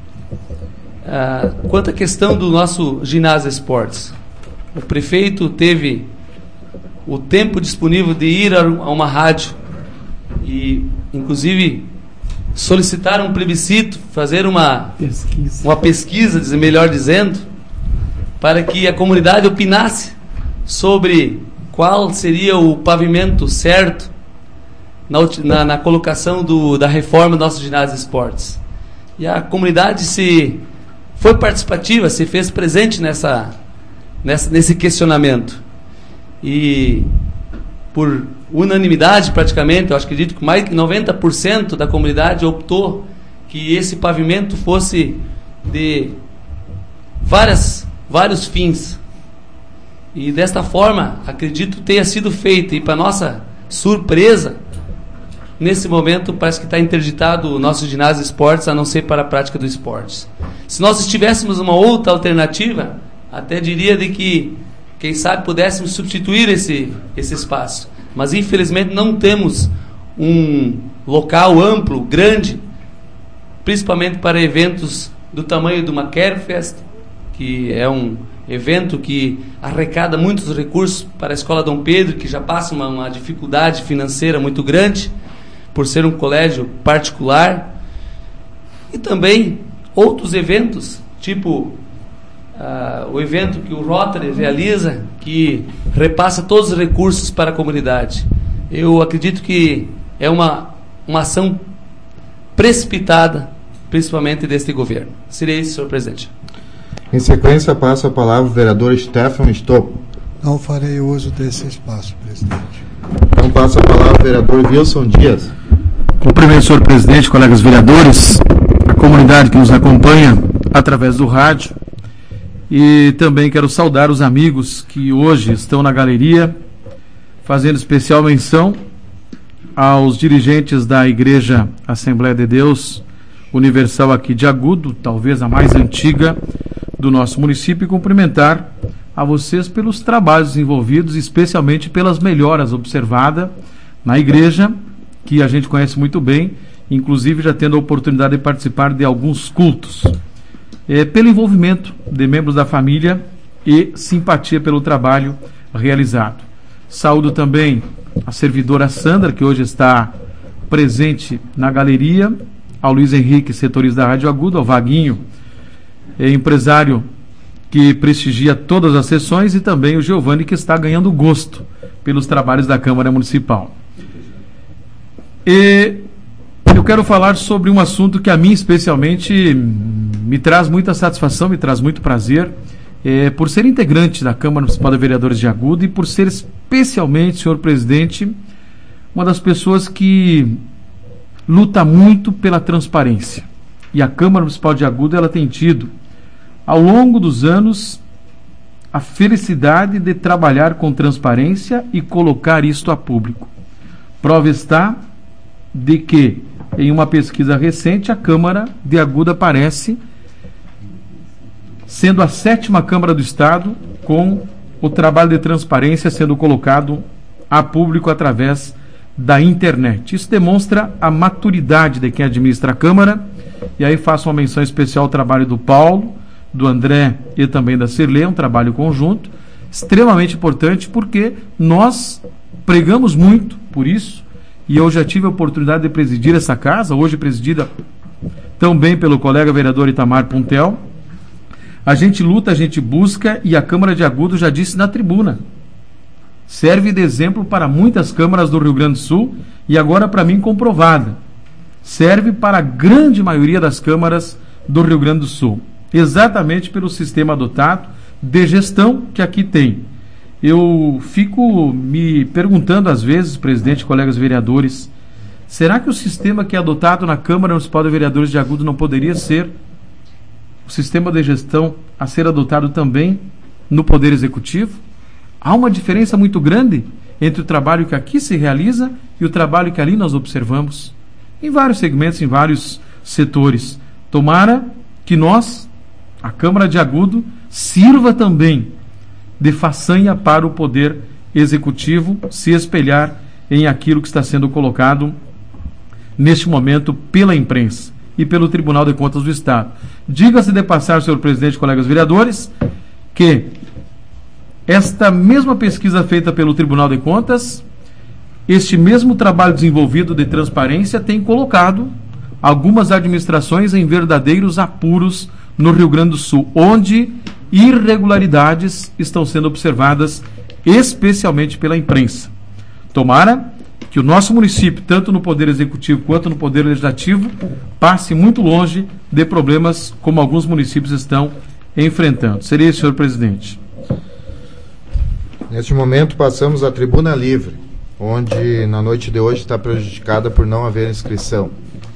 uh, quanto à questão do nosso ginásio esportes. O prefeito teve o tempo disponível de ir a uma rádio e, inclusive, solicitar um plebiscito, fazer uma pesquisa, uma pesquisa, melhor dizendo, para que a comunidade opinasse sobre qual seria o pavimento certo na, na, na colocação do, da reforma do nosso ginásio de esportes. E a comunidade se foi participativa, se fez presente nessa, nessa, nesse questionamento. E por unanimidade praticamente, eu acredito que mais de noventa por cento da comunidade optou que esse pavimento fosse de várias, vários fins. E desta forma, acredito tenha sido feito. E para nossa surpresa, nesse momento parece que está interditado o nosso ginásio de esportes, a não ser para a prática do esportes. Se nós estivéssemos uma outra alternativa, até diria de que, quem sabe, pudéssemos substituir esse, esse espaço. Mas infelizmente não temos um local amplo, grande, principalmente para eventos do tamanho de uma Carefest, que é um evento que arrecada muitos recursos para a Escola Dom Pedro, que já passa uma, uma dificuldade financeira muito grande, por ser um colégio particular. E também outros eventos, tipo uh, o evento que o Rotary realiza, que repassa todos os recursos para a comunidade. Eu acredito que é uma, uma ação precipitada, principalmente deste governo. Seria isso, senhor presidente. Em sequência, passo a palavra ao vereador Stefan Stoppo. Não farei uso desse espaço, presidente. Então, passo a palavra ao vereador Wilson Dias. Cumprimento, senhor presidente, colegas vereadores, a comunidade que nos acompanha através do rádio, e também quero saudar os amigos que hoje estão na galeria, fazendo especial menção aos dirigentes da Igreja Assembleia de Deus Universal aqui de Agudo, talvez a mais antiga do nosso município, e cumprimentar a vocês pelos trabalhos desenvolvidos, especialmente pelas melhoras observadas na igreja, que a gente conhece muito bem, inclusive já tendo a oportunidade de participar de alguns cultos. É, pelo envolvimento de membros da família e simpatia pelo trabalho realizado. Saúdo também a servidora Sandra, que hoje está presente na galeria, ao Luiz Henrique, setorista da Rádio Agudo, ao Vaguinho, é, empresário que prestigia todas as sessões, e também o Giovanni, que está ganhando gosto pelos trabalhos da Câmara Municipal. E eu quero falar sobre um assunto que a mim especialmente me traz muita satisfação, me traz muito prazer, é, por ser integrante da Câmara Municipal de Vereadores de Agudo e por ser especialmente, senhor presidente, uma das pessoas que luta muito pela transparência. E a Câmara Municipal de Agudo, ela tem tido, ao longo dos anos, a felicidade de trabalhar com transparência e colocar isto a público. Prova está de que, em uma pesquisa recente, a Câmara de Agudo aparece sendo a sétima Câmara do Estado com o trabalho de transparência sendo colocado a público através da internet. Isso demonstra a maturidade de quem administra a Câmara, e aí faço uma menção especial ao trabalho do Paulo, do André e também da Cirlei, um trabalho conjunto, extremamente importante, porque nós pregamos muito por isso, e eu já tive a oportunidade de presidir essa casa, hoje presidida também pelo colega vereador Itamar Puntel. A gente luta, a gente busca, e a Câmara de Agudo já disse na tribuna, serve de exemplo para muitas câmaras do Rio Grande do Sul, e agora para mim comprovada, serve para a grande maioria das câmaras do Rio Grande do Sul, exatamente pelo sistema adotado de gestão que aqui tem. Eu fico me perguntando às vezes, presidente, colegas vereadores, será que o sistema que é adotado na Câmara Municipal de Vereadores de Agudo não poderia ser o sistema de gestão a ser adotado também no Poder Executivo? Há uma diferença muito grande entre o trabalho que aqui se realiza e o trabalho que ali nós observamos, em vários segmentos, em vários setores. Tomara que nós, a Câmara de Agudo, sirva também de façanha para o Poder Executivo se espelhar em aquilo que está sendo colocado neste momento pela imprensa e pelo Tribunal de Contas do Estado. Diga-se de passar, senhor presidente, colegas vereadores, que esta mesma pesquisa feita pelo Tribunal de Contas, este mesmo trabalho desenvolvido de transparência tem colocado algumas administrações em verdadeiros apuros no Rio Grande do Sul, onde irregularidades estão sendo observadas especialmente pela imprensa. Tomara que o nosso município, tanto no Poder Executivo quanto no Poder Legislativo, passe muito longe de problemas como alguns municípios estão enfrentando. Seria isso, senhor presidente. Neste momento passamos à tribuna livre, onde na noite de hoje está prejudicada por não haver inscrição.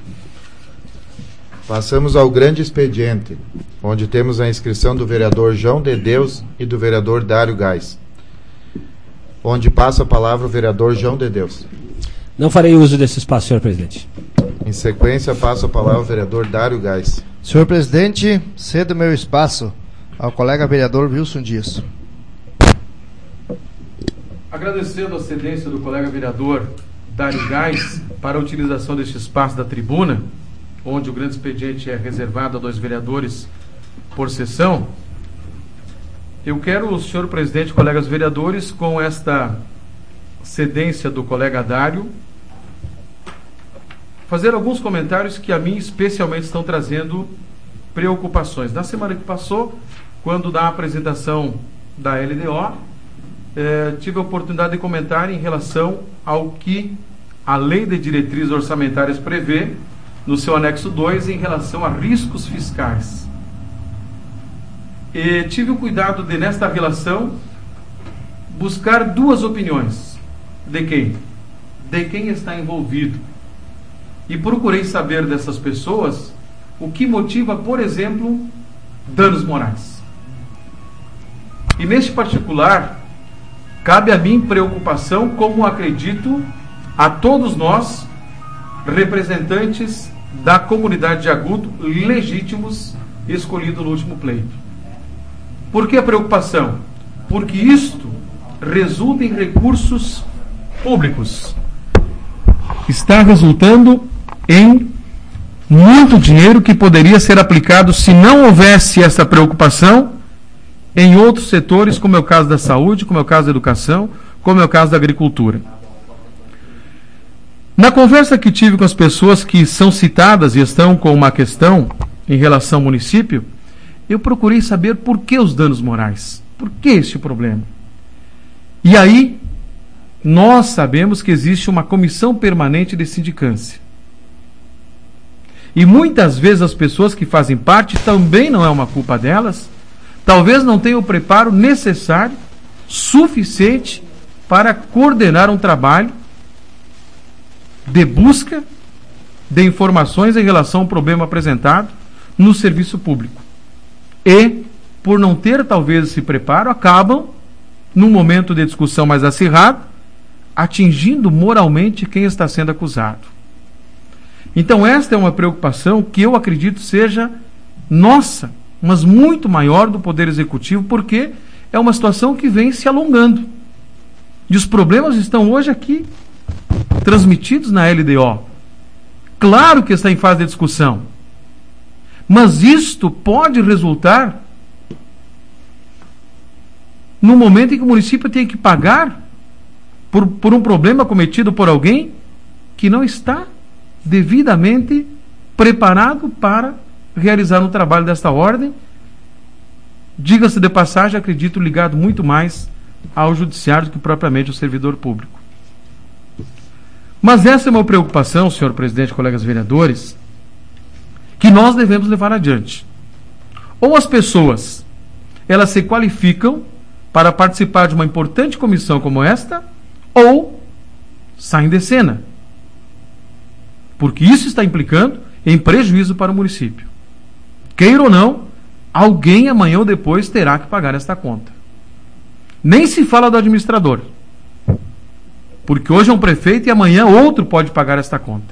Passamos ao grande expediente, onde temos a inscrição do vereador João de Deus e do vereador Dário Gás. Onde passa a palavra o vereador João de Deus. Não farei uso desse espaço, senhor presidente. Em sequência, passa a palavra o vereador Dário Gás. Senhor presidente, cedo meu espaço ao colega vereador Wilson Dias. Agradecendo a cedência do colega vereador Dário Gás para a utilização deste espaço da tribuna, onde o grande expediente é reservado a dois vereadores por sessão, eu quero, senhor presidente, colegas vereadores, com esta cedência do colega Dário, fazer alguns comentários que a mim especialmente estão trazendo preocupações. Na semana que passou, quando da apresentação da L D O, eh, tive a oportunidade de comentar em relação ao que a Lei de Diretrizes Orçamentárias prevê no seu anexo dois em relação a riscos fiscais. E tive o cuidado de, nesta relação, buscar duas opiniões. De quem? De quem está envolvido. E procurei saber dessas pessoas o que motiva, por exemplo, danos morais. E neste particular, cabe a mim preocupação, como acredito a todos nós, representantes da comunidade de Agudo, legítimos, escolhidos no último pleito. Por que a preocupação? Porque isto resulta em recursos públicos. Está resultando em muito dinheiro que poderia ser aplicado, se não houvesse essa preocupação, em outros setores, como é o caso da saúde, como é o caso da educação, como é o caso da agricultura. Na conversa que tive com as pessoas que são citadas e estão com uma questão em relação ao município, eu procurei saber por que os danos morais, por que este problema. E aí, nós sabemos que existe uma comissão permanente de sindicância. E muitas vezes as pessoas que fazem parte, também não é uma culpa delas, talvez não tenha o preparo necessário, suficiente, para coordenar um trabalho de busca de informações em relação ao problema apresentado no serviço público. E, por não ter talvez esse preparo, acabam, num momento de discussão mais acirrado, atingindo moralmente quem está sendo acusado. Então esta é uma preocupação que eu acredito seja nossa, mas muito maior do Poder Executivo, porque é uma situação que vem se alongando. E os problemas estão hoje aqui, transmitidos na L D O. Claro que está em fase de discussão, mas isto pode resultar no momento em que o município tem que pagar por, por um problema cometido por alguém que não está devidamente preparado para realizar um trabalho desta ordem. Diga-se de passagem, acredito ligado muito mais ao judiciário do que propriamente ao servidor público. Mas essa é uma preocupação, senhor presidente, colegas vereadores, que nós devemos levar adiante. Ou as pessoas, elas se qualificam para participar de uma importante comissão como esta, ou saem de cena. Porque isso está implicando em prejuízo para o município. Queira ou não, alguém amanhã ou depois terá que pagar esta conta. Nem se fala do administrador. Porque hoje é um prefeito e amanhã outro pode pagar esta conta.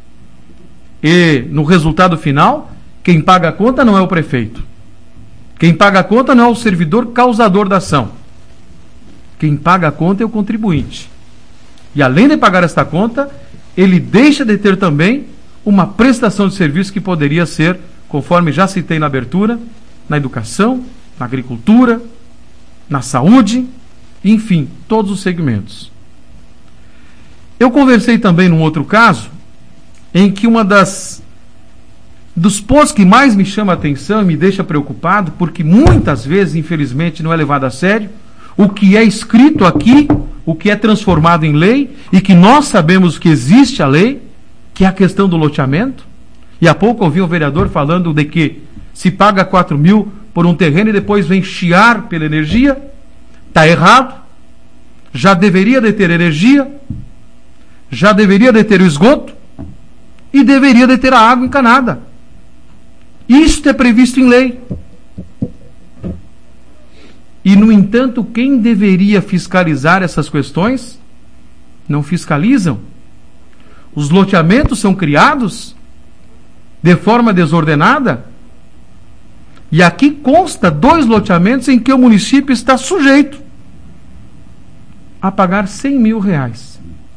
E no resultado final, quem paga a conta não é o prefeito. Quem paga a conta não é o servidor causador da ação. Quem paga a conta é o contribuinte. E além de pagar esta conta, ele deixa de ter também uma prestação de serviço que poderia ser, conforme já citei na abertura, na educação, na agricultura, na saúde, enfim, todos os segmentos. Eu conversei também num outro caso, em que uma das dos pontos que mais me chama a atenção e me deixa preocupado, porque muitas vezes, infelizmente, não é levado a sério, o que é escrito aqui, o que é transformado em lei, e que nós sabemos que existe a lei, que é a questão do loteamento. E há pouco ouvi um vereador falando de que se paga quatro mil por um terreno e depois vem chiar pela energia. Está errado. Já deveria de ter energia, já deveria de ter o esgoto e deveria de ter a água encanada. Isto é previsto em lei. E, no entanto, quem deveria fiscalizar essas questões não fiscalizam. Os loteamentos são criados de forma desordenada. E aqui consta dois loteamentos em que o município está sujeito a pagar cem mil reais.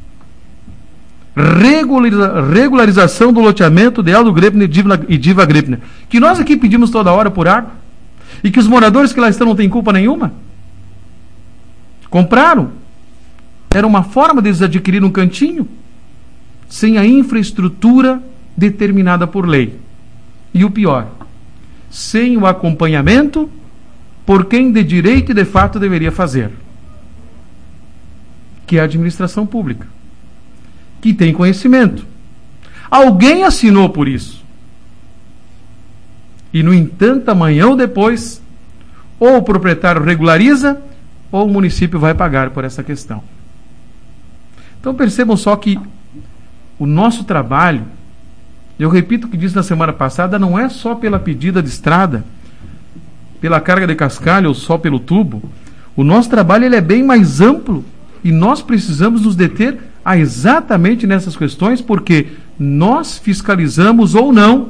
Regulariza, regularização do loteamento de Aldo Grepner e Diva Grepner, que nós aqui pedimos toda hora por água, e que os moradores que lá estão não têm culpa nenhuma. Compraram. Era uma forma deles adquirir um cantinho sem a infraestrutura determinada por lei. E o pior, sem o acompanhamento por quem de direito e de fato deveria fazer, que é a administração pública, que tem conhecimento. Alguém assinou por isso. E, no entanto, amanhã ou depois, ou o proprietário regulariza, ou o município vai pagar por essa questão. Então percebam só que o nosso trabalho, eu repito o que disse na semana passada, não é só pela pedida de estrada, pela carga de cascalho ou só pelo tubo. O nosso trabalho ele é bem mais amplo e nós precisamos nos deter a exatamente nessas questões, porque nós fiscalizamos ou não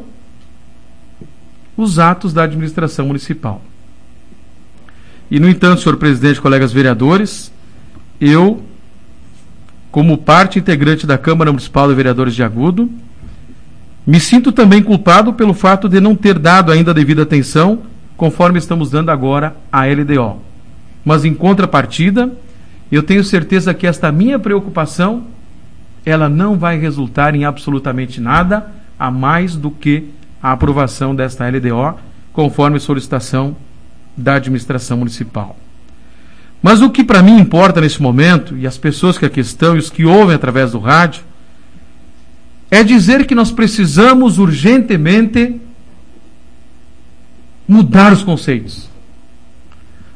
os atos da administração municipal. E, no entanto, senhor presidente, colegas vereadores, eu, como parte integrante da Câmara Municipal de Vereadores de Agudo, me sinto também culpado pelo fato de não ter dado ainda a devida atenção, conforme estamos dando agora à L D O. Mas, em contrapartida, eu tenho certeza que esta minha preocupação, ela não vai resultar em absolutamente nada a mais do que a aprovação desta L D O, conforme solicitação da administração municipal. Mas o que para mim importa nesse momento, e as pessoas que aqui estão e os que ouvem através do rádio, é dizer que nós precisamos urgentemente mudar os conceitos.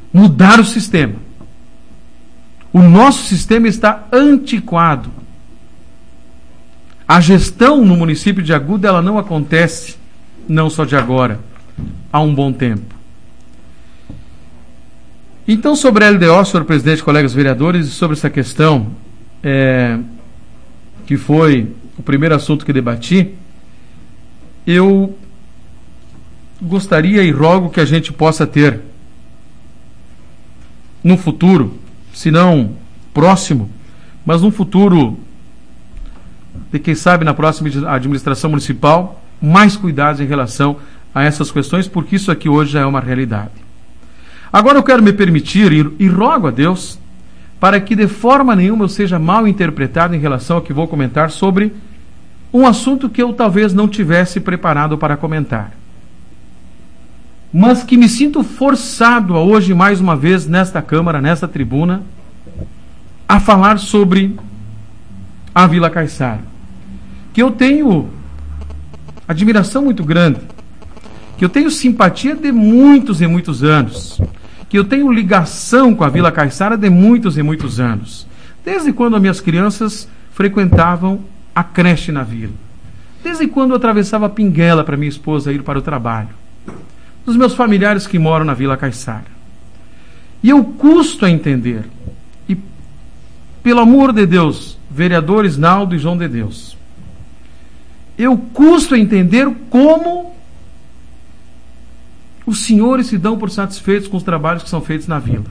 mudar o sistema. O nosso sistema está antiquado. A gestão no município de Agudo, ela não acontece, não só de agora, há um bom tempo. Então, sobre a L D O, senhor presidente, colegas vereadores, e sobre essa questão, é, que foi o primeiro assunto que debati, eu gostaria e rogo que a gente possa ter, no futuro, se não próximo, mas num futuro de quem sabe na próxima administração municipal, mais cuidados em relação a essas questões, porque isso aqui hoje já é uma realidade. Agora eu quero me permitir e, e rogo a Deus para que de forma nenhuma eu seja mal interpretado em relação ao que vou comentar sobre um assunto que eu talvez não tivesse preparado para comentar, mas que me sinto forçado a hoje, mais uma vez, nesta Câmara, nesta tribuna, a falar sobre a Vila Caiçara, que eu tenho admiração muito grande, que eu tenho simpatia de muitos e muitos anos, que eu tenho ligação com a Vila Caiçara de muitos e muitos anos, desde quando as minhas crianças frequentavam a creche na vila, desde quando eu atravessava a Pinguela para minha esposa ir para o trabalho, dos meus familiares que moram na Vila Caiçara. E eu custo a entender, e pelo amor de Deus, vereadores Naldo e João de Deus, eu custo a entender como os senhores se dão por satisfeitos com os trabalhos que são feitos na vila.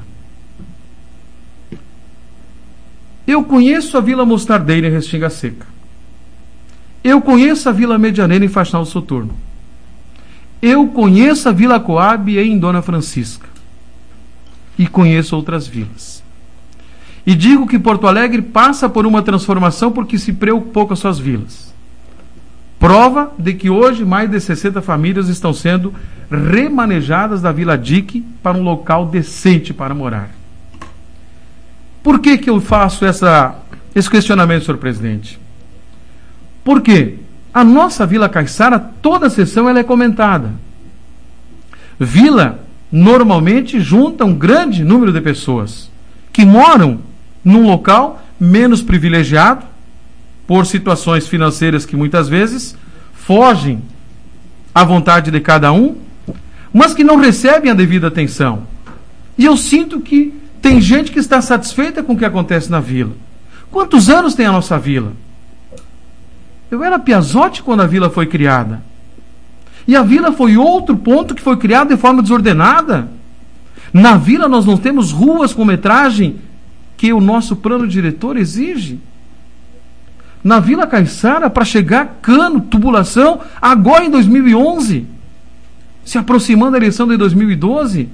Eu conheço a Vila Mostardeira em Restinga Seca. Eu conheço a Vila Medianeira em Faxinal do Soturno. Eu conheço a Vila Coab em Dona Francisca. E conheço outras vilas. E digo que Porto Alegre passa por uma transformação porque se preocupou com as suas vilas. Prova de que hoje mais de sessenta famílias estão sendo remanejadas da Vila Dique para um local decente para morar. Por que que eu faço essa, esse questionamento, senhor presidente? Porque a nossa Vila Caiçara, toda sessão ela é comentada. Vila, normalmente, junta um grande número de pessoas que moram num local menos privilegiado, por situações financeiras que muitas vezes fogem à vontade de cada um, mas que não recebem a devida atenção. E eu sinto que tem gente que está satisfeita com o que acontece na vila. Quantos anos tem a nossa vila? Eu era piazote quando a vila foi criada. E a vila foi outro ponto que foi criado de forma desordenada. Na vila nós não temos ruas com metragem que o nosso plano diretor exige. Na Vila Caiçara, para chegar cano, tubulação, agora em dois mil e onze, se aproximando da eleição de dois mil e doze,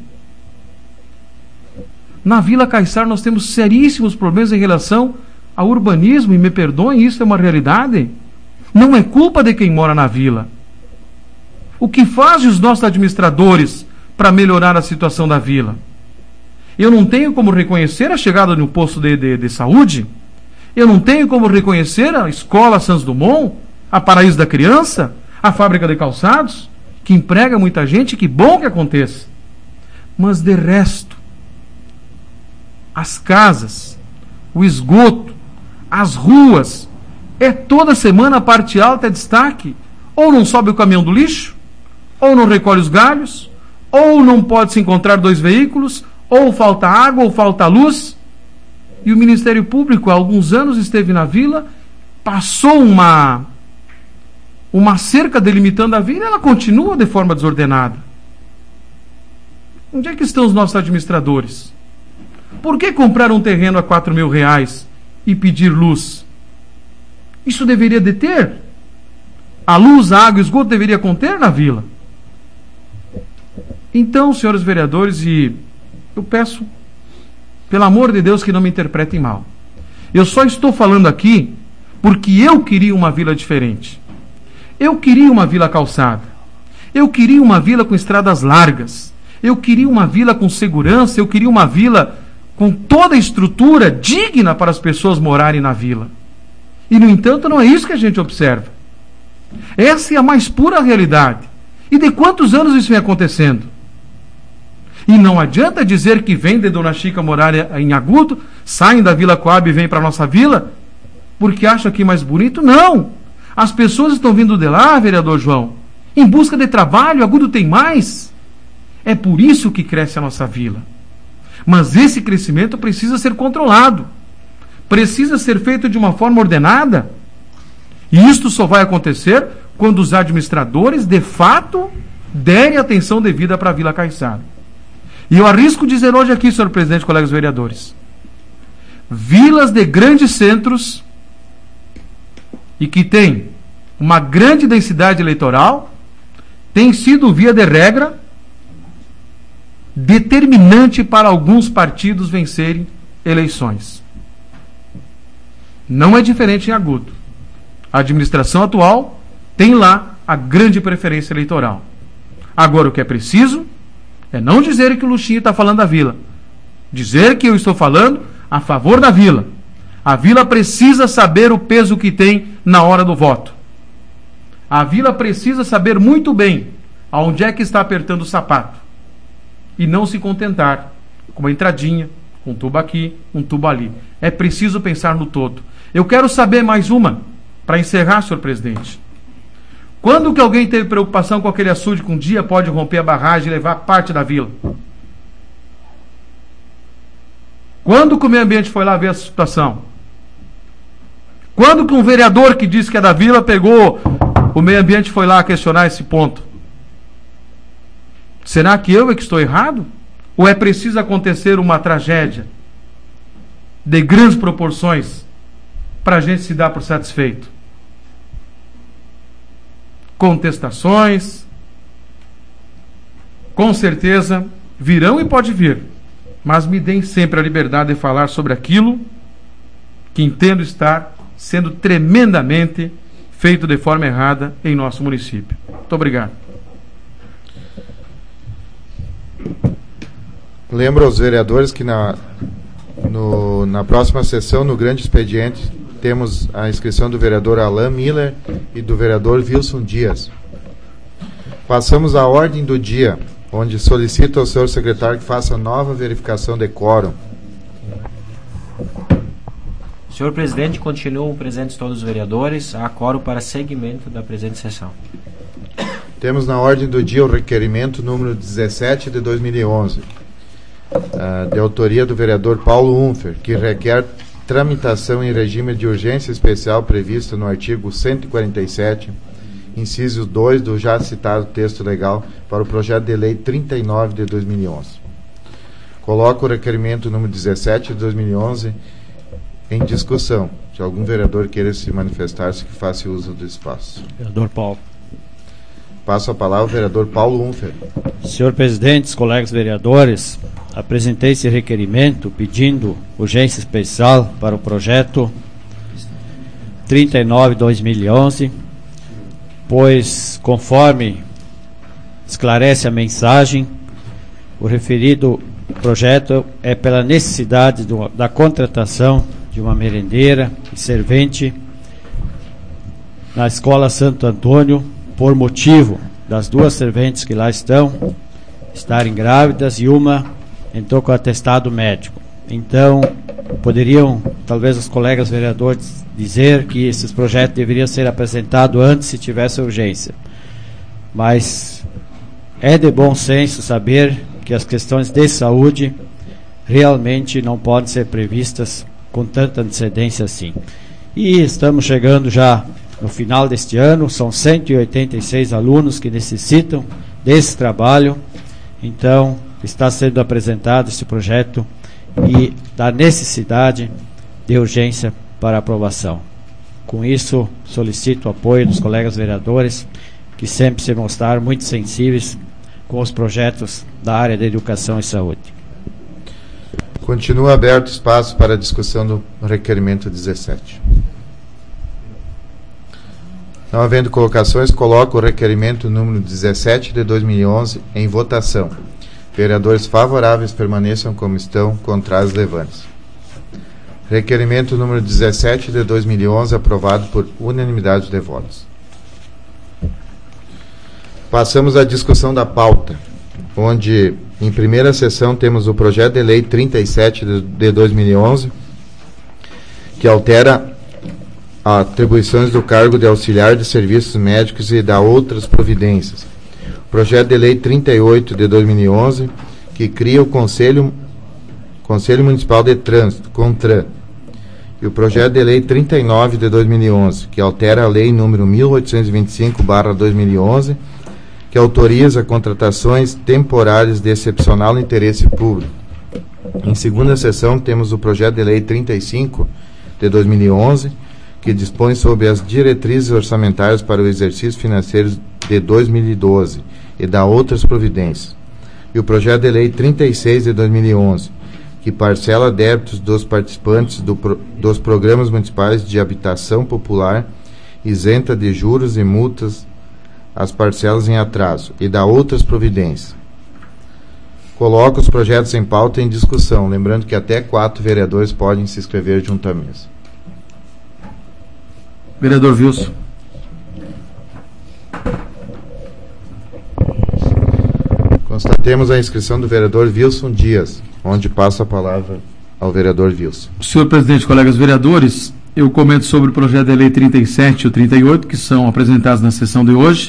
na Vila Caiçara nós temos seríssimos problemas em relação ao urbanismo, e me perdoem, isso é uma realidade. Não é culpa de quem mora na vila. O que fazem os nossos administradores para melhorar a situação da vila? Eu não tenho como reconhecer a chegada no posto de, de, de saúde. Eu não tenho como reconhecer a Escola Santos Dumont, a Paraíso da Criança, a fábrica de calçados, que emprega muita gente, que bom que aconteça. Mas de resto, as casas, o esgoto, as ruas, é toda semana a parte alta é destaque. Ou não sobe o caminhão do lixo, ou não recolhe os galhos, ou não pode se encontrar dois veículos, ou falta água, ou falta luz. E o Ministério Público, há alguns anos, esteve na vila, passou uma, uma cerca delimitando a vila, e ela continua de forma desordenada. Onde é que estão os nossos administradores? Por que comprar um terreno a quatro mil reais e pedir luz? Isso deveria de ter. A luz, a água e o esgoto deveria conter na vila. Então, senhores vereadores, e eu peço, pelo amor de Deus, que não me interpretem mal. Eu só estou falando aqui porque eu queria uma vila diferente. Eu queria uma vila calçada. Eu queria uma vila com estradas largas. Eu queria uma vila com segurança. Eu queria uma vila com toda a estrutura digna para as pessoas morarem na vila. E, no entanto, não é isso que a gente observa. Essa é a mais pura realidade. E de quantos anos isso vem acontecendo? E não adianta dizer que vem de Dona Chica morar em Agudo, saem da Vila Coab e vêm para a nossa vila, porque acham aqui mais bonito. Não! As pessoas estão vindo de lá, vereador João, em busca de trabalho. Agudo tem mais. É por isso que cresce a nossa vila. Mas esse crescimento precisa ser controlado. Precisa ser feito de uma forma ordenada. E isto só vai acontecer quando os administradores, de fato, derem atenção devida para a Vila Caiçara. E eu arrisco dizer hoje aqui, senhor presidente, colegas vereadores, vilas de grandes centros e que têm uma grande densidade eleitoral têm sido, via de regra, determinante para alguns partidos vencerem eleições. Não é diferente em Agudo. A administração atual tem lá a grande preferência eleitoral. Agora, o que é preciso é não dizer que o Luxinho está falando da vila. Dizer que eu estou falando a favor da vila. A vila precisa saber o peso que tem na hora do voto. A vila precisa saber muito bem aonde é que está apertando o sapato. E não se contentar com uma entradinha, um tubo aqui, um tubo ali. É preciso pensar no todo. Eu quero saber mais uma, para encerrar, senhor presidente. Quando que alguém teve preocupação com aquele açude que um dia pode romper a barragem e levar parte da vila? Quando que o meio ambiente foi lá ver essa situação? Quando que um vereador que disse que é da vila pegou o meio ambiente e foi lá questionar esse ponto? Será que eu é que estou errado? Ou é preciso acontecer uma tragédia de grandes proporções para a gente se dar por satisfeito? Contestações, com certeza, virão e pode vir, mas me deem sempre a liberdade de falar sobre aquilo que entendo estar sendo tremendamente feito de forma errada em nosso município. Muito obrigado. Lembro aos vereadores que na, no, na próxima sessão, no grande expediente, temos a inscrição do vereador Alain Miller e do vereador Wilson Dias. Passamos à ordem do dia, onde solicito ao senhor secretário que faça nova verificação de quórum. Senhor presidente, continuam presentes todos os vereadores. Há quórum para seguimento da presente sessão. Temos na ordem do dia o requerimento número dezessete de dois mil e onze, uh, de autoria do vereador Paulo Unfer, que requer tramitação em regime de urgência especial prevista no artigo cento e quarenta e sete, inciso dois do já citado texto legal para o projeto de lei trinta e nove de dois mil e onze. Coloco o requerimento número dezessete de dois mil e onze em discussão. Se algum vereador queira se manifestar-se, que faça uso do espaço. Vereador Paulo. Passo a palavra ao vereador Paulo Unfer. Senhor presidente, colegas vereadores, apresentei esse requerimento pedindo urgência especial para o projeto trinta e nove de dois mil e onze, pois, conforme esclarece a mensagem, o referido projeto é pela necessidade do, da contratação de uma merendeira e servente na Escola Santo Antônio, por motivo das duas serventes que lá estão estarem grávidas e uma entrou com atestado médico. Então, poderiam, talvez, os colegas vereadores dizer que esses projetos deveriam ser apresentados antes se tivesse urgência. Mas é de bom senso saber que as questões de saúde realmente não podem ser previstas com tanta antecedência assim. E estamos chegando já no final deste ano, são cento e oitenta e seis alunos que necessitam desse trabalho. Então, está sendo apresentado esse projeto e da necessidade de urgência para aprovação. Com isso, solicito o apoio dos colegas vereadores, que sempre se mostraram muito sensíveis com os projetos da área da educação e saúde. Continua aberto espaço para a discussão do requerimento dezessete. Não havendo colocações, coloco o requerimento número dezessete de dois mil e onze em votação. Vereadores favoráveis permaneçam como estão, contrários levante-se. Requerimento número dezessete de dois mil e onze aprovado por unanimidade de votos. Passamos à discussão da pauta, onde Em primeira sessão temos o projeto de lei trinta e sete de dois mil e onze, que altera atribuições do cargo de auxiliar de serviços médicos e dá outras providências. O projeto de lei trinta e oito de dois mil e onze, que cria o Conselho, Conselho Municipal de Trânsito, CONTRAN. E o projeto de lei trinta e nove de dois mil e onze, que altera a lei número mil oitocentos e vinte e cinco barra dois mil e onze, que autoriza contratações temporárias de excepcional interesse público. Em segunda sessão temos o projeto de lei trinta e cinco de dois mil e onze, que dispõe sobre as diretrizes orçamentárias para o exercício financeiro de dois mil e doze e dá outras providências. E o projeto de lei trinta e seis de dois mil e onze, que parcela débitos dos participantes do pro, dos programas municipais de habitação popular, isenta de juros e multas as parcelas em atraso, e dá outras providências. Coloca os projetos em pauta em discussão, lembrando que até quatro vereadores podem se inscrever junto à mesa. Vereador Wilson. Constatemos a inscrição do vereador Wilson Dias, onde passo a palavra ao vereador Wilson. Senhor presidente, colegas vereadores, eu comento sobre o projeto de lei trinta e sete e o trinta e oito, que são apresentados na sessão de hoje.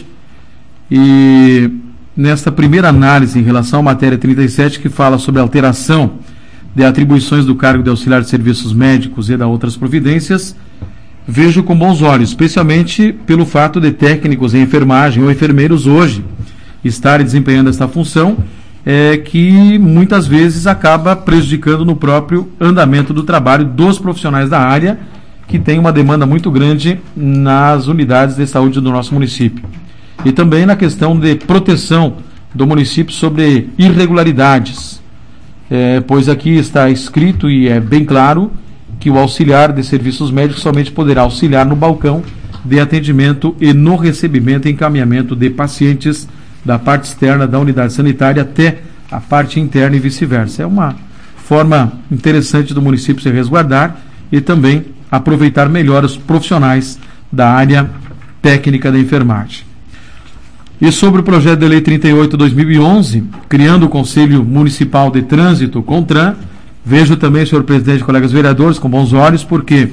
E nesta primeira análise em relação à matéria trinta e sete, que fala sobre a alteração de atribuições do cargo de auxiliar de serviços médicos e da outras providências, vejo com bons olhos, especialmente pelo fato de técnicos em enfermagem ou enfermeiros hoje estarem desempenhando esta função, é, que muitas vezes acaba prejudicando no próprio andamento do trabalho dos profissionais da área, que tem uma demanda muito grande nas unidades de saúde do nosso município. E também na questão de proteção do município sobre irregularidades, é, pois aqui está escrito e é bem claro que o auxiliar de serviços médicos somente poderá auxiliar no balcão de atendimento e no recebimento e encaminhamento de pacientes da parte externa da unidade sanitária até a parte interna e vice-versa. É uma forma interessante do município se resguardar e também aproveitar melhor os profissionais da área técnica da enfermagem. E sobre o projeto de lei trinta e oito de dois mil e onze, criando o Conselho Municipal de Trânsito, CONTRAN, vejo também, senhor presidente e colegas vereadores, com bons olhos, porque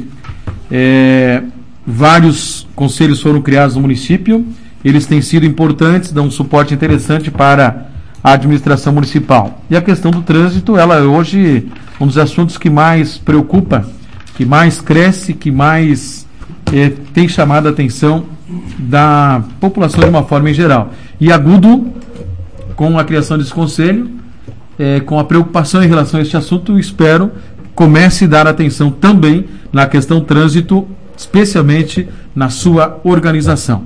é, vários conselhos foram criados no município, eles têm sido importantes, dão um suporte interessante para a administração municipal. E a questão do trânsito, ela é hoje um dos assuntos que mais preocupa, que mais cresce, que mais é, tem chamado a atenção da população de uma forma em geral. E agudo, com a criação desse conselho, é, com a preocupação em relação a este assunto, espero comece a dar atenção também na questão trânsito, especialmente na sua organização.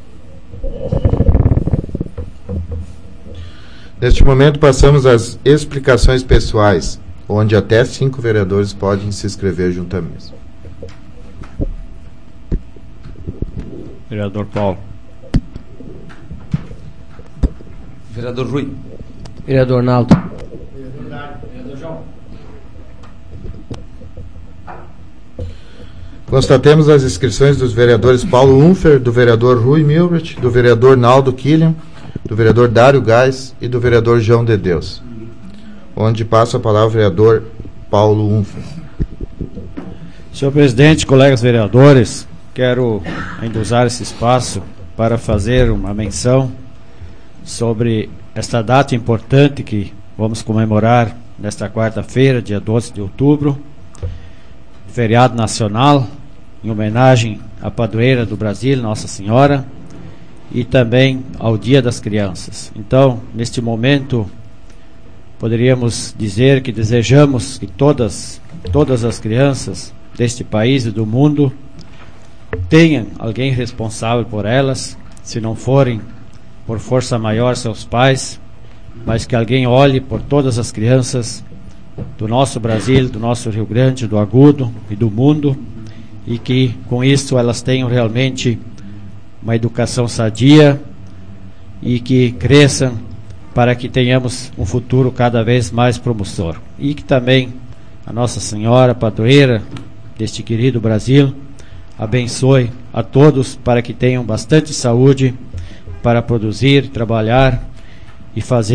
Neste momento passamos às explicações pessoais, onde até cinco vereadores podem se inscrever junto à mesa. Vereador Paulo. Vereador Rui. Vereador Naldo. Vereador João. Constatemos as inscrições dos vereadores Paulo Unfer, do vereador Rui Milbert, do vereador Naldo Killian, do vereador Dário Gás e do vereador João de Deus. Onde passa a palavra ao vereador Paulo Unfer. Senhor presidente, colegas vereadores, quero ainda usar esse espaço para fazer uma menção sobre esta data importante que vamos comemorar nesta quarta-feira, dia doze de outubro, feriado nacional, em homenagem à padroeira do Brasil, Nossa Senhora, e também ao Dia das Crianças. Então, neste momento, poderíamos dizer que desejamos que todas, todas as crianças deste país e do mundo tenham alguém responsável por elas, se não forem por força maior seus pais, mas que alguém olhe por todas as crianças do nosso Brasil, do nosso Rio Grande, do Agudo e do mundo, e que com isso elas tenham realmente uma educação sadia e que cresçam para que tenhamos um futuro cada vez mais promissor. E que também a Nossa Senhora, padroeira deste querido Brasil, abençoe a todos para que tenham bastante saúde para produzir, trabalhar e fazer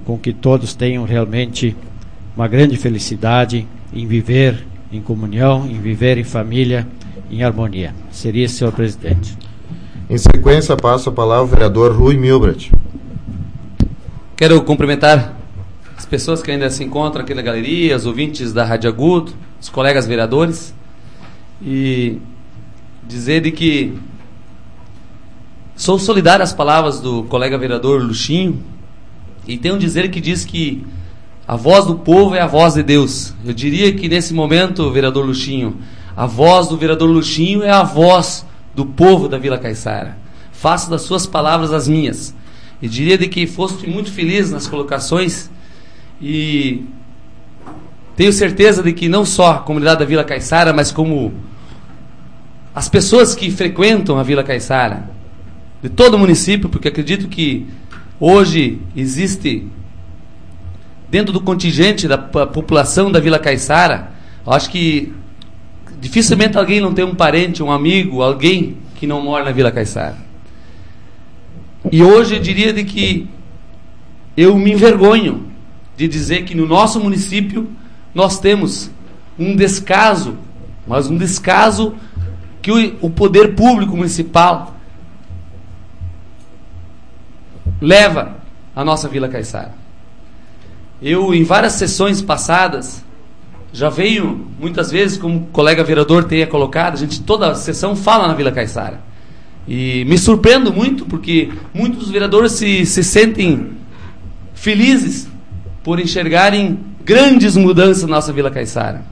com que todos tenham realmente uma grande felicidade em viver em comunhão, em viver em família, em harmonia. Seria, senhor presidente. Em sequência, passo a palavra ao vereador Rui Milbrat. Quero cumprimentar as pessoas que ainda se encontram aqui na galeria, os ouvintes da Rádio Agudo, os colegas vereadores, e dizer de que sou solidário às palavras do colega vereador Luxinho, e tenho um dizer que diz que a voz do povo é a voz de Deus. Eu diria que nesse momento, vereador Luxinho, a voz do vereador Luxinho é a voz do povo da Vila Caiçara. Faço das suas palavras as minhas. E diria de que foste muito feliz nas colocações, e tenho certeza de que não só a comunidade da Vila Caiçara, mas como as pessoas que frequentam a Vila Caiçara, de todo o município, porque acredito que hoje existe, dentro do contingente da população da Vila Caiçara, acho que dificilmente alguém não tem um parente, um amigo, alguém que não mora na Vila Caiçara. E hoje eu diria de que eu me envergonho de dizer que no nosso município nós temos um descaso, mas um descaso que o, o poder público municipal leva à nossa Vila Caiçara. Eu, em várias sessões passadas, já veio, muitas vezes, como o colega vereador tenha colocado, a gente toda a sessão fala na Vila Caiçara. E me surpreendo muito, porque muitos dos vereadores se, se sentem felizes por enxergarem grandes mudanças na nossa Vila Caiçara.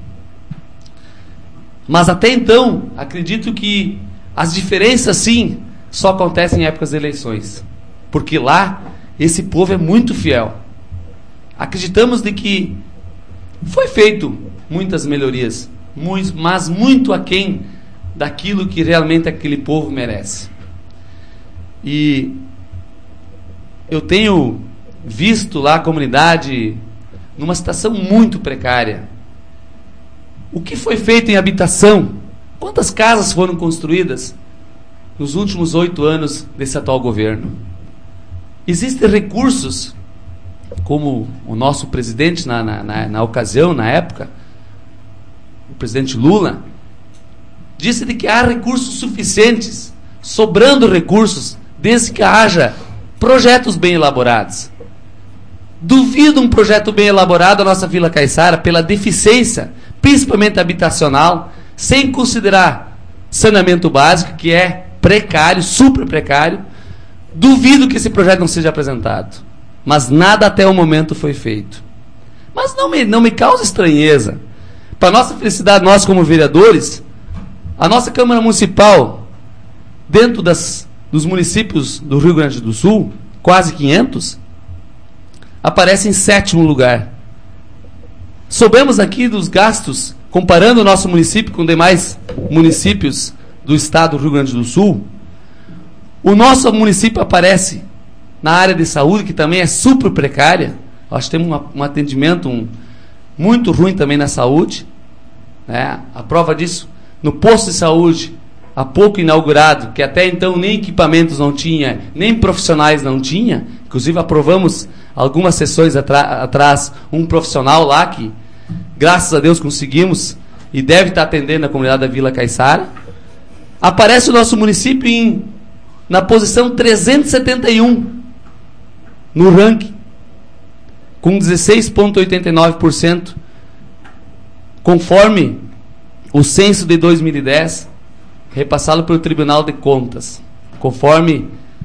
Mas até então, acredito que as diferenças, sim, só acontecem em épocas de eleições. Porque lá, esse povo é muito fiel. Acreditamos de que foi feito muitas melhorias, muito, mas muito aquém daquilo que realmente aquele povo merece. E eu tenho visto lá a comunidade numa situação muito precária. O que foi feito em habitação? Quantas casas foram construídas nos últimos oito anos desse atual governo? Existem recursos, como o nosso presidente na, na, na, na ocasião, na época, o presidente Lula, disse de que há recursos suficientes, sobrando recursos, desde que haja projetos bem elaborados. Duvido um projeto bem elaborado na nossa Vila Caiçara pela deficiência, principalmente habitacional, sem considerar saneamento básico, que é precário, super precário. Duvido que esse projeto não seja apresentado. Mas nada até o momento foi feito. Mas não me, não me causa estranheza. Para nossa felicidade, nós como vereadores, a nossa Câmara Municipal, dentro das, dos municípios do Rio Grande do Sul, quase quinhentos, aparece em sétimo lugar. Soubemos aqui dos gastos, comparando o nosso município com demais municípios do estado do Rio Grande do Sul, o nosso município aparece na área de saúde, que também é super precária. Nós temos uma, um atendimento um, muito ruim também na saúde, né? A prova disso, no posto de saúde, há pouco inaugurado, que até então nem equipamentos não tinha, nem profissionais não tinha. Inclusive aprovamos algumas sessões atra- atrás um profissional lá que, graças a Deus, conseguimos e deve estar atendendo a comunidade da Vila Caiçara. Aparece o nosso município em, na posição trezentos e setenta e um no ranking, com dezesseis vírgula oitenta e nove por cento, conforme o censo de dois mil e dez, repassado pelo Tribunal de Contas, conforme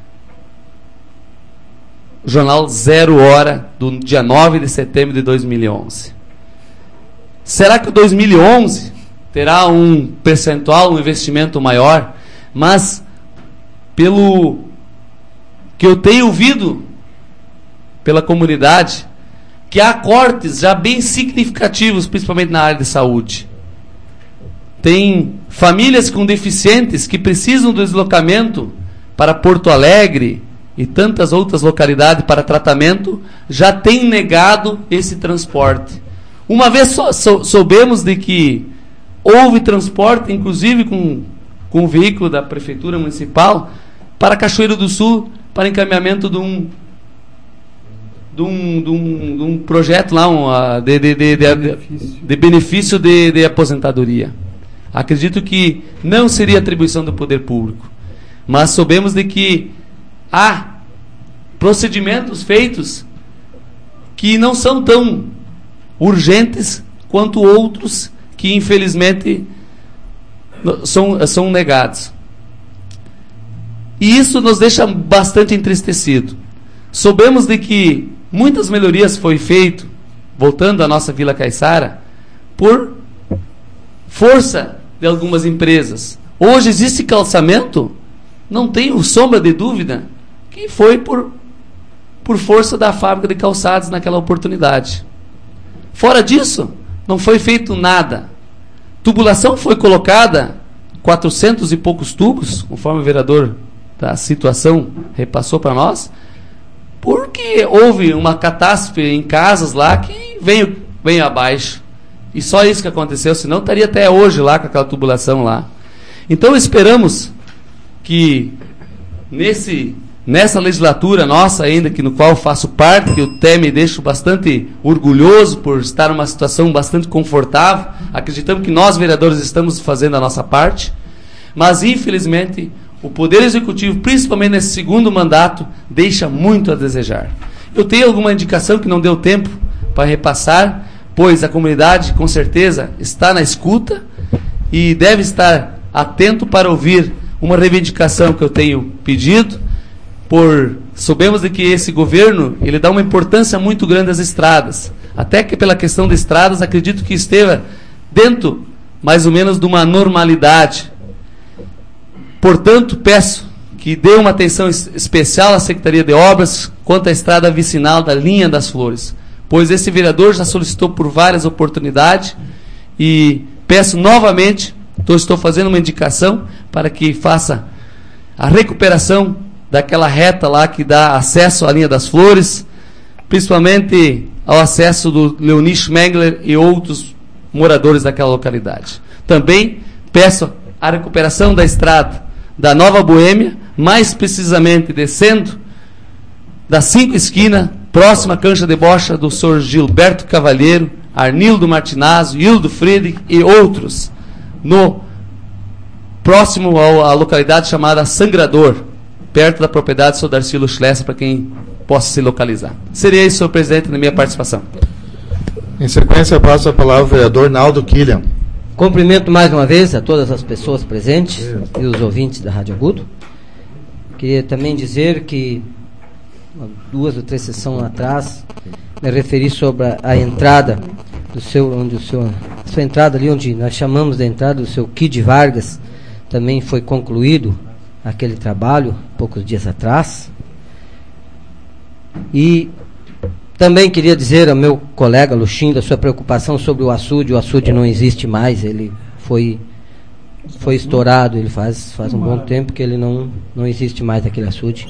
o jornal Zero Hora, do dia nove de setembro de dois mil e onze. Será que o dois mil e onze terá um percentual, um investimento maior? Mas, pelo que eu tenho ouvido pela comunidade, que há cortes já bem significativos, principalmente na área de saúde. Tem famílias com deficientes que precisam do deslocamento para Porto Alegre e tantas outras localidades para tratamento, já tem negado esse transporte. Uma vez sou, sou, soubemos de que houve transporte, inclusive com, com o veículo da Prefeitura Municipal, para Cachoeiro do Sul, para encaminhamento de um de um, de um, de um projeto lá um, uh, de, de, de, de, de, de benefício de, de aposentadoria. Acredito que não seria atribuição do poder público, mas soubemos de que há procedimentos feitos que não são tão urgentes quanto outros que infelizmente são, são negados. E isso nos deixa bastante entristecido. Soubemos de que muitas melhorias foi feito, voltando à nossa Vila Caiçara, por força de algumas empresas. Hoje existe calçamento, não tenho sombra de dúvida, que foi por, por força da fábrica de calçados naquela oportunidade. Fora disso, não foi feito nada. Tubulação foi colocada, quatrocentos e poucos tubos, conforme o vereador da situação repassou para nós, porque houve uma catástrofe em casas lá que veio, veio abaixo. E só isso que aconteceu, senão estaria até hoje lá com aquela tubulação lá. Então esperamos que nesse, nessa legislatura nossa ainda, que no qual faço parte, que eu até me deixo bastante orgulhoso por estar numa situação bastante confortável, acreditamos que nós vereadores estamos fazendo a nossa parte, mas infelizmente o Poder Executivo, principalmente nesse segundo mandato, deixa muito a desejar. Eu tenho alguma indicação que não deu tempo para repassar, pois a comunidade, com certeza, está na escuta e deve estar atento para ouvir uma reivindicação que eu tenho pedido, por soubemos de que esse governo ele dá uma importância muito grande às estradas. Até que pela questão de estradas, acredito que esteja dentro, mais ou menos, de uma normalidade. Portanto, peço que dê uma atenção especial à Secretaria de Obras quanto à estrada vicinal da Linha das Flores, pois esse vereador já solicitou por várias oportunidades e peço novamente, então estou fazendo uma indicação para que faça a recuperação daquela reta lá que dá acesso à Linha das Flores, principalmente ao acesso do Leoni Schmengler e outros moradores daquela localidade. Também peço a recuperação da estrada da Nova Boêmia, mais precisamente descendo das cinco esquinas, próxima à cancha de bocha do senhor Gilberto Cavalheiro, Arnildo Martinazzo, Hildo Friedrich e outros, no próximo à localidade chamada Sangrador, perto da propriedade do senhor Darcílio Schlesser, para quem possa se localizar. Seria isso, senhor presidente, na minha participação. Em sequência, passo a palavra ao vereador Naldo Killian. Cumprimento mais uma vez a todas as pessoas presentes e os ouvintes da Rádio Agudo. Queria também dizer que duas ou três sessões atrás me referi sobre a, a entrada do seu, onde o seu, a sua entrada ali onde nós chamamos de entrada do seu Kid Vargas, também foi concluído aquele trabalho poucos dias atrás. E também queria dizer ao meu colega Luxim da sua preocupação sobre o açude. O açude não existe mais, ele foi, foi estourado, ele faz, faz um bom tempo que ele não, não existe mais aquele açude.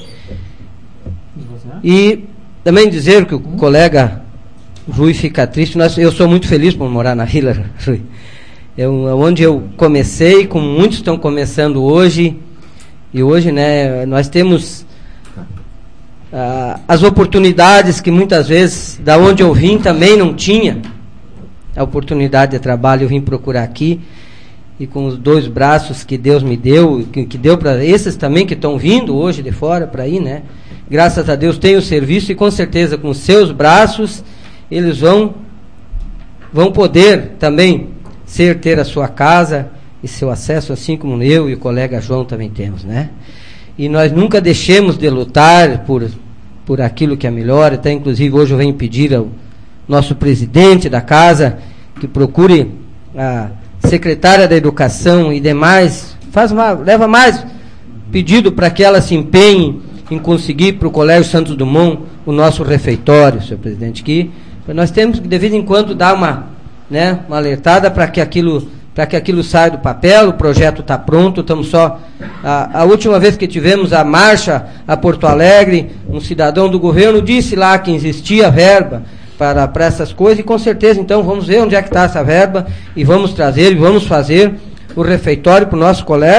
E também dizer que o colega Rui fica triste. Nós, eu sou muito feliz por morar na Vila, Rui. Eu, onde eu comecei, como muitos estão começando hoje, e hoje, né, nós temos ah, as oportunidades que muitas vezes, da onde eu vim, também não tinha a oportunidade de trabalho. Eu vim procurar aqui, e com os dois braços que Deus me deu, que, que deu para esses também que estão vindo hoje de fora para ir, né? Graças a Deus tem o serviço, e com certeza com seus braços eles vão vão poder também ser, ter a sua casa e seu acesso, assim como eu e o colega João também temos, né? E nós nunca deixemos de lutar por, por aquilo que é melhor. Até inclusive hoje eu venho pedir ao nosso presidente da casa que procure a secretária da Educação e demais, faz uma, leva mais pedido para que ela se empenhe em conseguir para o Colégio Santos Dumont o nosso refeitório, senhor presidente, que nós temos que de vez em quando dar uma, né, uma alertada para que aquilo, para que aquilo saia do papel. O projeto está pronto, estamos só a, a última vez que tivemos a marcha a Porto Alegre, um cidadão do governo disse lá que existia verba para, para essas coisas, e com certeza então vamos ver onde é que está essa verba e vamos trazer e vamos fazer o refeitório para o nosso colégio.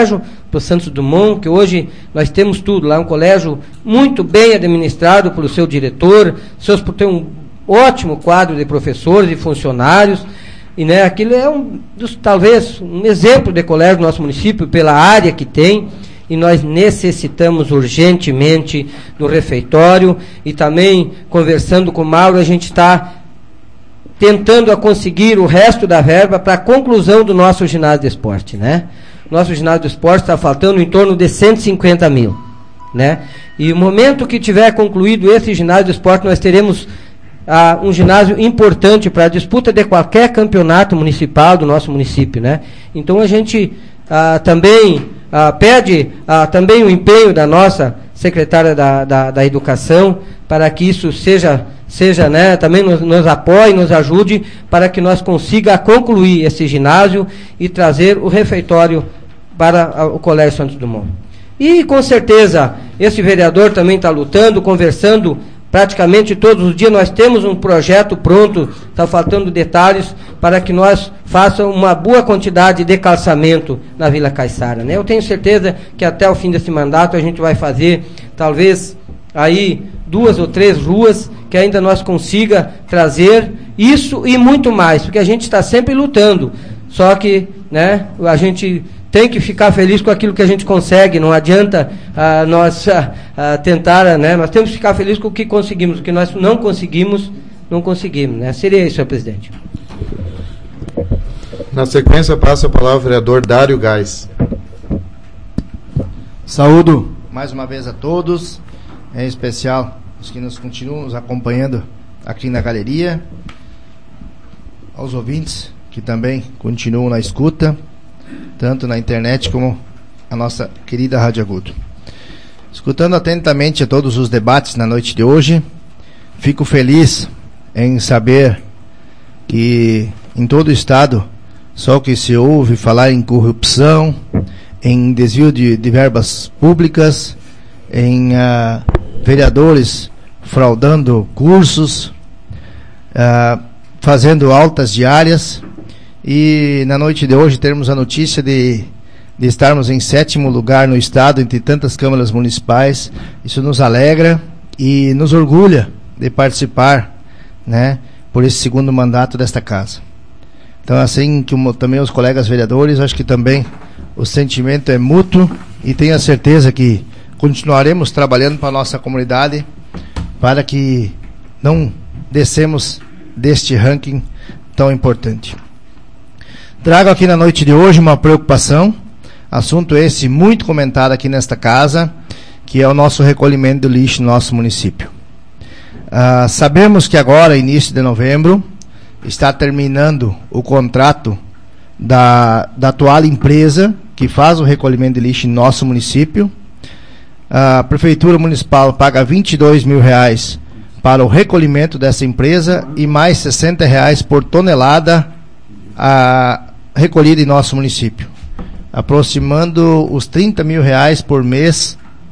para o Santos Dumont, que hoje nós temos tudo lá, um colégio muito bem administrado pelo seu diretor, seus, por ter um ótimo quadro de professores e funcionários, e né, aquilo é um dos, talvez um exemplo de colégio do nosso município pela área que tem, e nós necessitamos urgentemente do refeitório, e também conversando com o Mauro, a gente está tentando a conseguir o resto da verba para a conclusão do nosso ginásio de esporte, né? Nosso ginásio de esporte está faltando em torno de cento e cinquenta mil, né? E no momento que tiver concluído esse ginásio de esporte, nós teremos ah, um ginásio importante para a disputa de qualquer campeonato municipal do nosso município, né? Então a gente ah, também ah, pede ah, também o empenho da nossa secretária da, da, da Educação para que isso seja seja, né, também nos, nos apoie, nos ajude para que nós consiga concluir esse ginásio e trazer o refeitório para a, o Colégio Santos Dumont. E com certeza esse vereador também está lutando, conversando praticamente todos os dias. Nós temos um projeto pronto, está faltando detalhes para que nós façamos uma boa quantidade de calçamento na Vila Caiçara, né? Eu tenho certeza que até o fim desse mandato a gente vai fazer talvez aí duas ou três ruas que ainda nós consiga trazer isso e muito mais, porque a gente está sempre lutando, só que, né, a gente tem que ficar feliz com aquilo que a gente consegue, não adianta ah, nós ah, ah, tentar, né, nós temos que ficar felizes com o que conseguimos, o que nós não conseguimos, não conseguimos, né? Seria isso, senhor presidente. Na sequência, passa a palavra ao vereador Dário Gás. Saúdo mais uma vez a todos, em especial os que nos continuam nos acompanhando aqui na galeria, aos ouvintes que também continuam na escuta, tanto na internet como a nossa querida Rádio Agudo. Escutando atentamente a todos os debates na noite de hoje, fico feliz em saber que em todo o estado só que se ouve falar em corrupção, em desvio de, de verbas públicas, em uh, vereadores fraudando cursos, uh, fazendo altas diárias, e na noite de hoje termos a notícia de, de estarmos em sétimo lugar no estado entre tantas câmaras municipais. Isso nos alegra e nos orgulha de participar, né, por esse segundo mandato desta casa. Então, assim como também os colegas vereadores, acho que também o sentimento é mútuo, e tenho a certeza que continuaremos trabalhando para a nossa comunidade para que não descemos deste ranking tão importante. Trago aqui na noite de hoje uma preocupação, assunto esse muito comentado aqui nesta casa, que é o nosso recolhimento do lixo no nosso município. Ah, sabemos que agora, início de novembro, está terminando o contrato da, da atual empresa que faz o recolhimento de lixo em nosso município. A Prefeitura Municipal paga vinte e dois mil reais para o recolhimento dessa empresa e mais sessenta reais por tonelada a, recolhida em nosso município, aproximando os trinta mil reais por mês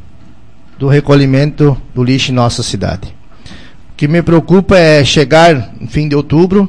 do recolhimento do lixo em nossa cidade. O que me preocupa é chegar no fim de outubro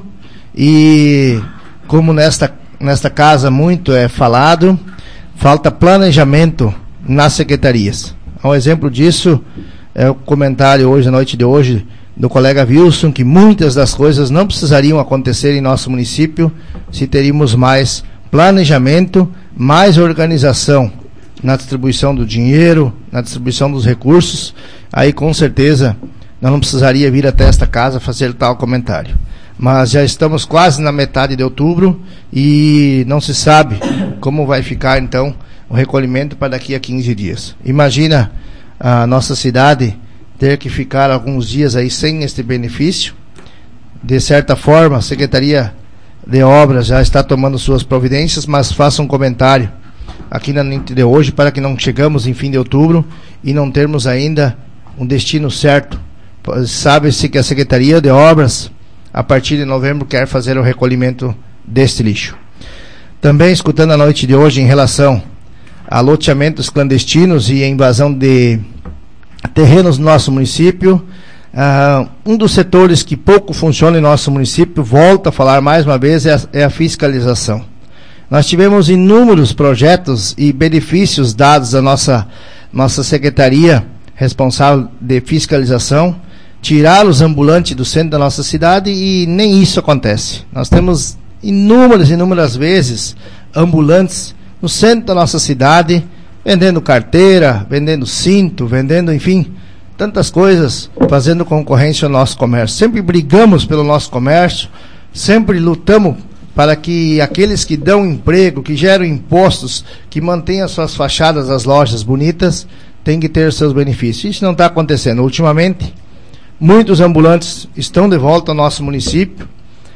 e, como nesta, nesta casa muito é falado, falta planejamento nas secretarias. Um exemplo disso é o comentário hoje, à noite de hoje, do colega Wilson, que muitas das coisas não precisariam acontecer em nosso município se teríamos mais planejamento, mais organização na distribuição do dinheiro, na distribuição dos recursos. Aí, com certeza, eu não precisaria vir até esta casa fazer tal comentário. Mas já estamos quase na metade de outubro e não se sabe como vai ficar, então, o recolhimento para daqui a quinze dias. Imagina a nossa cidade ter que ficar alguns dias aí sem este benefício. De certa forma, a Secretaria de Obras já está tomando suas providências, mas faça um comentário aqui na noite de hoje para que não chegamos em fim de outubro e não termos ainda um destino certo. Sabe-se que a Secretaria de Obras, a partir de novembro, quer fazer o recolhimento deste lixo. Também escutando a noite de hoje em relação a loteamentos clandestinos e a invasão de terrenos no nosso município, uh, um dos setores que pouco funciona em nosso município, volto a falar mais uma vez, é a, é a fiscalização. Nós tivemos inúmeros projetos e benefícios dados à nossa, nossa secretaria responsável de fiscalização, tirar os ambulantes do centro da nossa cidade, e nem isso acontece. Nós temos inúmeras, inúmeras vezes ambulantes no centro da nossa cidade, vendendo carteira, vendendo cinto, vendendo, enfim, tantas coisas, fazendo concorrência ao nosso comércio. Sempre brigamos pelo nosso comércio, sempre lutamos para que aqueles que dão emprego, que geram impostos, que mantêm as suas fachadas das lojas bonitas, têm que ter seus benefícios. Isso não está acontecendo. Ultimamente, muitos ambulantes estão de volta ao nosso município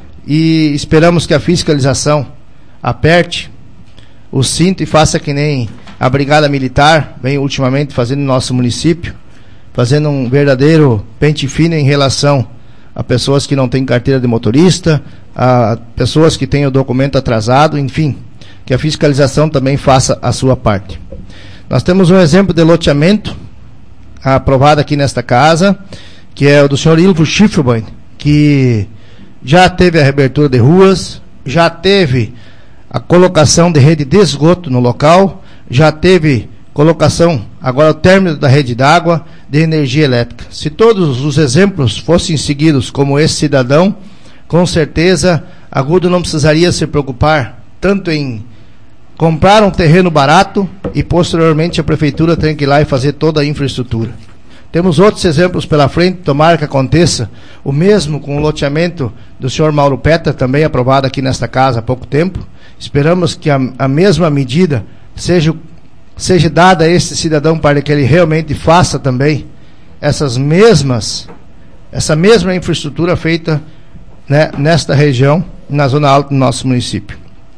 e esperamos que a fiscalização aperte o cinto e faça que nem a Brigada Militar vem ultimamente fazendo no nosso município, fazendo um verdadeiro pente fino em relação a pessoas que não têm carteira de motorista, a pessoas que têm o documento atrasado, enfim, que a fiscalização também faça a sua parte. Nós temos um exemplo de loteamento aprovado aqui nesta casa, que é o do senhor Ilvo Schiffelbein, que já teve a reabertura de ruas, já teve a colocação de rede de esgoto no local, já teve colocação, agora o término da rede d'água, de energia elétrica. Se todos os exemplos fossem seguidos como esse cidadão, com certeza Agudo não precisaria se preocupar tanto em comprar um terreno barato e posteriormente a prefeitura tem que ir lá e fazer toda a infraestrutura. Temos outros exemplos pela frente, tomara que aconteça o mesmo com o loteamento do senhor Mauro Petra, também aprovado aqui nesta casa há pouco tempo. Esperamos que a, a mesma medida seja seja dada a esse cidadão para que ele realmente faça também essas mesmas, essa mesma infraestrutura feita, né, nesta região, na zona alta do nosso município.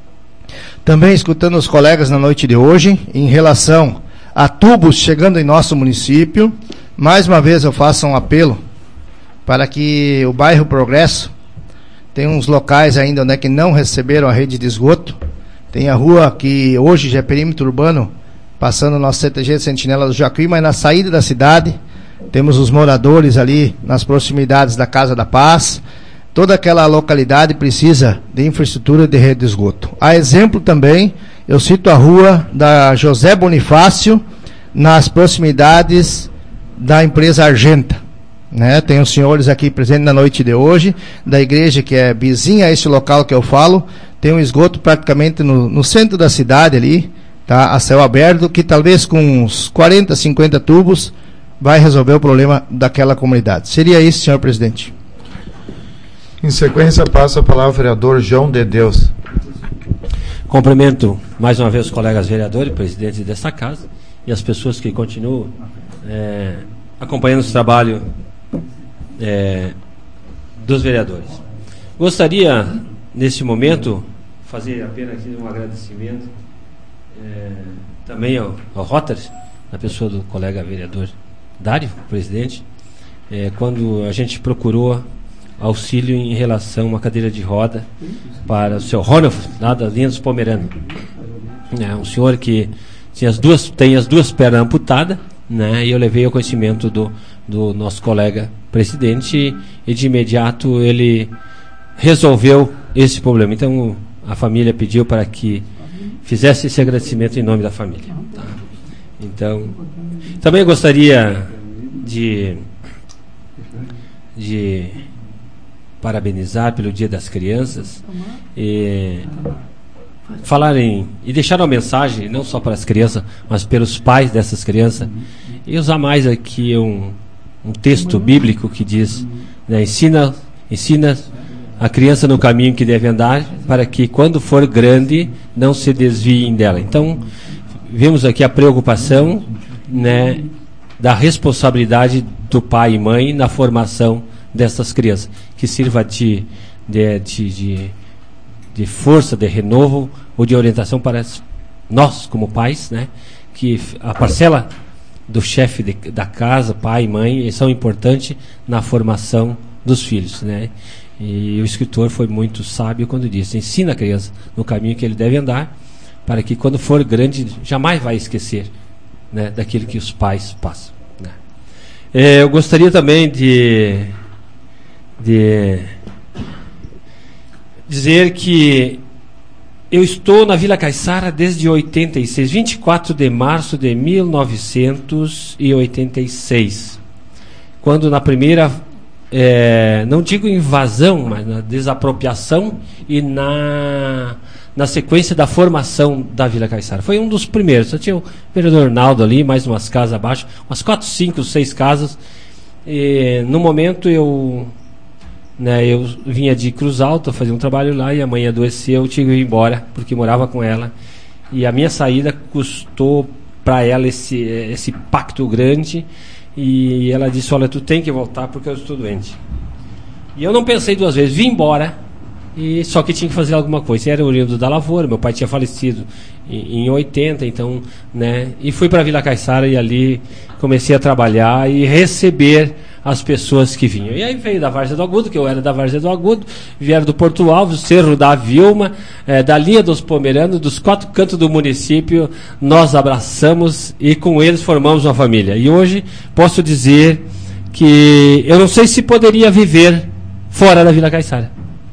Também escutando os colegas na noite de hoje, em relação a tubos chegando em nosso município, mais uma vez eu faço um apelo para que o bairro Progresso, tem uns locais ainda onde é que não receberam a rede de esgoto, tem a rua que hoje já é perímetro urbano, passando o nosso C T G Sentinela do Jacuí, mas na saída da cidade, temos os moradores ali nas proximidades da Casa da Paz. Toda aquela localidade precisa de infraestrutura de rede de esgoto. A exemplo também, eu cito a rua da José Bonifácio, nas proximidades da empresa Argenta. Né? Tem os senhores aqui presentes na noite de hoje, da igreja que é vizinha a esse local que eu falo, tem um esgoto praticamente no, no centro da cidade ali, tá, a céu aberto, que talvez com uns quarenta, cinquenta tubos vai resolver o problema daquela comunidade. Seria isso, senhor presidente. Em sequência, passo a palavra ao vereador João de Deus. Cumprimento mais uma vez os colegas vereadores, presidentes desta casa, e as pessoas que continuam é, acompanhando o trabalho é, dos vereadores. Gostaria, neste momento, fazer apenas um agradecimento É, também ao, ao Rotary, na pessoa do colega vereador Dário, presidente, é, quando a gente procurou auxílio em relação a uma cadeira de roda para o seu Ronald, lá da linha dos Pomeranos. É, um senhor que tinha as duas, tem as duas pernas amputadas, né, e eu levei ao conhecimento do, do nosso colega presidente e de imediato ele resolveu esse problema. Então a família pediu para que fizesse esse agradecimento em nome da família. Tá? Então, também gostaria de, de parabenizar pelo Dia das Crianças e falar em, e deixar uma mensagem, não só para as crianças, mas pelos pais dessas crianças, e usar mais aqui um, um texto bíblico que diz, né, ensina, ensina a criança no caminho que deve andar, para que quando for grande não se desviem dela. Então, vemos aqui a preocupação, né, da responsabilidade do pai e mãe na formação dessas crianças, que sirva de, de, de, de, de força, de renovo ou de orientação para nós como pais, né, que a parcela do chefe de, da casa, pai e mãe, são importantes na formação dos filhos, né. E o escritor foi muito sábio quando disse: ensina a criança no caminho que ele deve andar, para que quando for grande jamais vai esquecer, né, daquilo que os pais passam, né. É, eu gostaria também de, de dizer que eu estou na Vila Caiçara desde oitenta e seis, vinte e quatro de março de mil novecentos e oitenta e seis, quando na primeira, é, não digo invasão, mas na desapropriação e na, na sequência da formação da Vila Caiçara. Foi um dos primeiros. Só tinha o vereador Arnaldo ali, mais umas casas abaixo, umas quatro, cinco, seis casas. E, no momento eu... Né, eu vinha de Cruz Alta, fazia um trabalho lá, e a mãe adoeceu, eu tive que ir embora, porque morava com ela, e a minha saída custou para ela esse, esse pacto grande, e ela disse, olha, tu tem que voltar porque eu estou doente. E eu não pensei duas vezes, vim embora, e só que tinha que fazer alguma coisa. Era oriundo da lavoura, meu pai tinha falecido em, em oitenta, então, né, e fui para a Vila Caiçara, e ali comecei a trabalhar e receber as pessoas que vinham. E aí veio da Várzea do Agudo, que eu era da Várzea do Agudo, vieram do Porto Alves, do Cerro da Vilma, eh, da linha dos Pomeranos, dos quatro cantos do município, nós abraçamos e com eles formamos uma família. E hoje posso dizer que eu não sei se poderia viver fora da Vila Caiçara,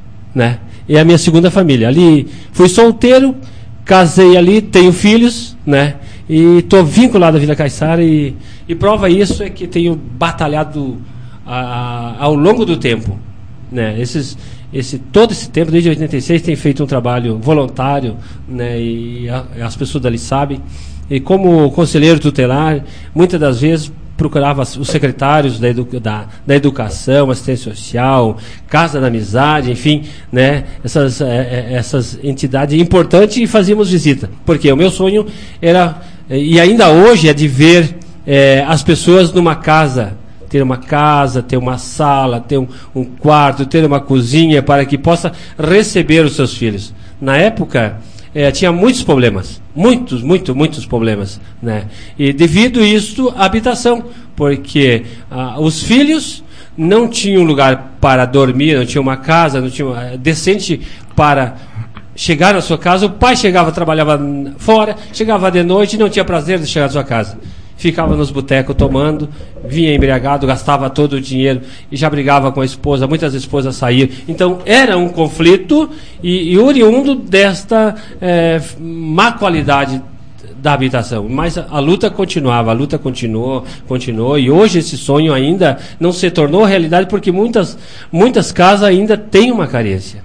né? É a minha segunda família. Ali fui solteiro, casei ali, tenho filhos, né? E estou vinculado à Vila Caiçara, e, e prova isso é que tenho batalhado a, a, ao longo do tempo, né? Esses, esse, todo esse tempo, desde oitenta e seis, tem feito um trabalho voluntário, né? E a, as pessoas dali sabem. E como conselheiro tutelar, muitas das vezes procurava os secretários da, edu, da, da educação, assistência social, Casa da Amizade, enfim, né, essas, é, essas entidades importantes, e fazíamos visita. Porque o meu sonho era, e ainda hoje, é de ver é, as pessoas numa casa, ter uma casa, ter uma sala, ter um, um quarto, ter uma cozinha, para que possa receber os seus filhos. Na época, É, tinha muitos problemas, muitos, muitos, muitos problemas, né? E devido a isso, a habitação, porque ah, os filhos não tinham lugar para dormir, não tinham uma casa, não tinham uh, decente para chegar na sua casa. O pai chegava, trabalhava fora, chegava de noite e não tinha prazer de chegar na sua casa. Ficava nos botecos tomando, vinha embriagado, gastava todo o dinheiro e já brigava com a esposa. Muitas esposas saíam. Então era um conflito, e, e oriundo desta é, má qualidade da habitação. Mas a, a luta continuava, a luta continuou, continuou, e hoje esse sonho ainda não se tornou realidade, porque muitas, muitas casas ainda têm uma carência,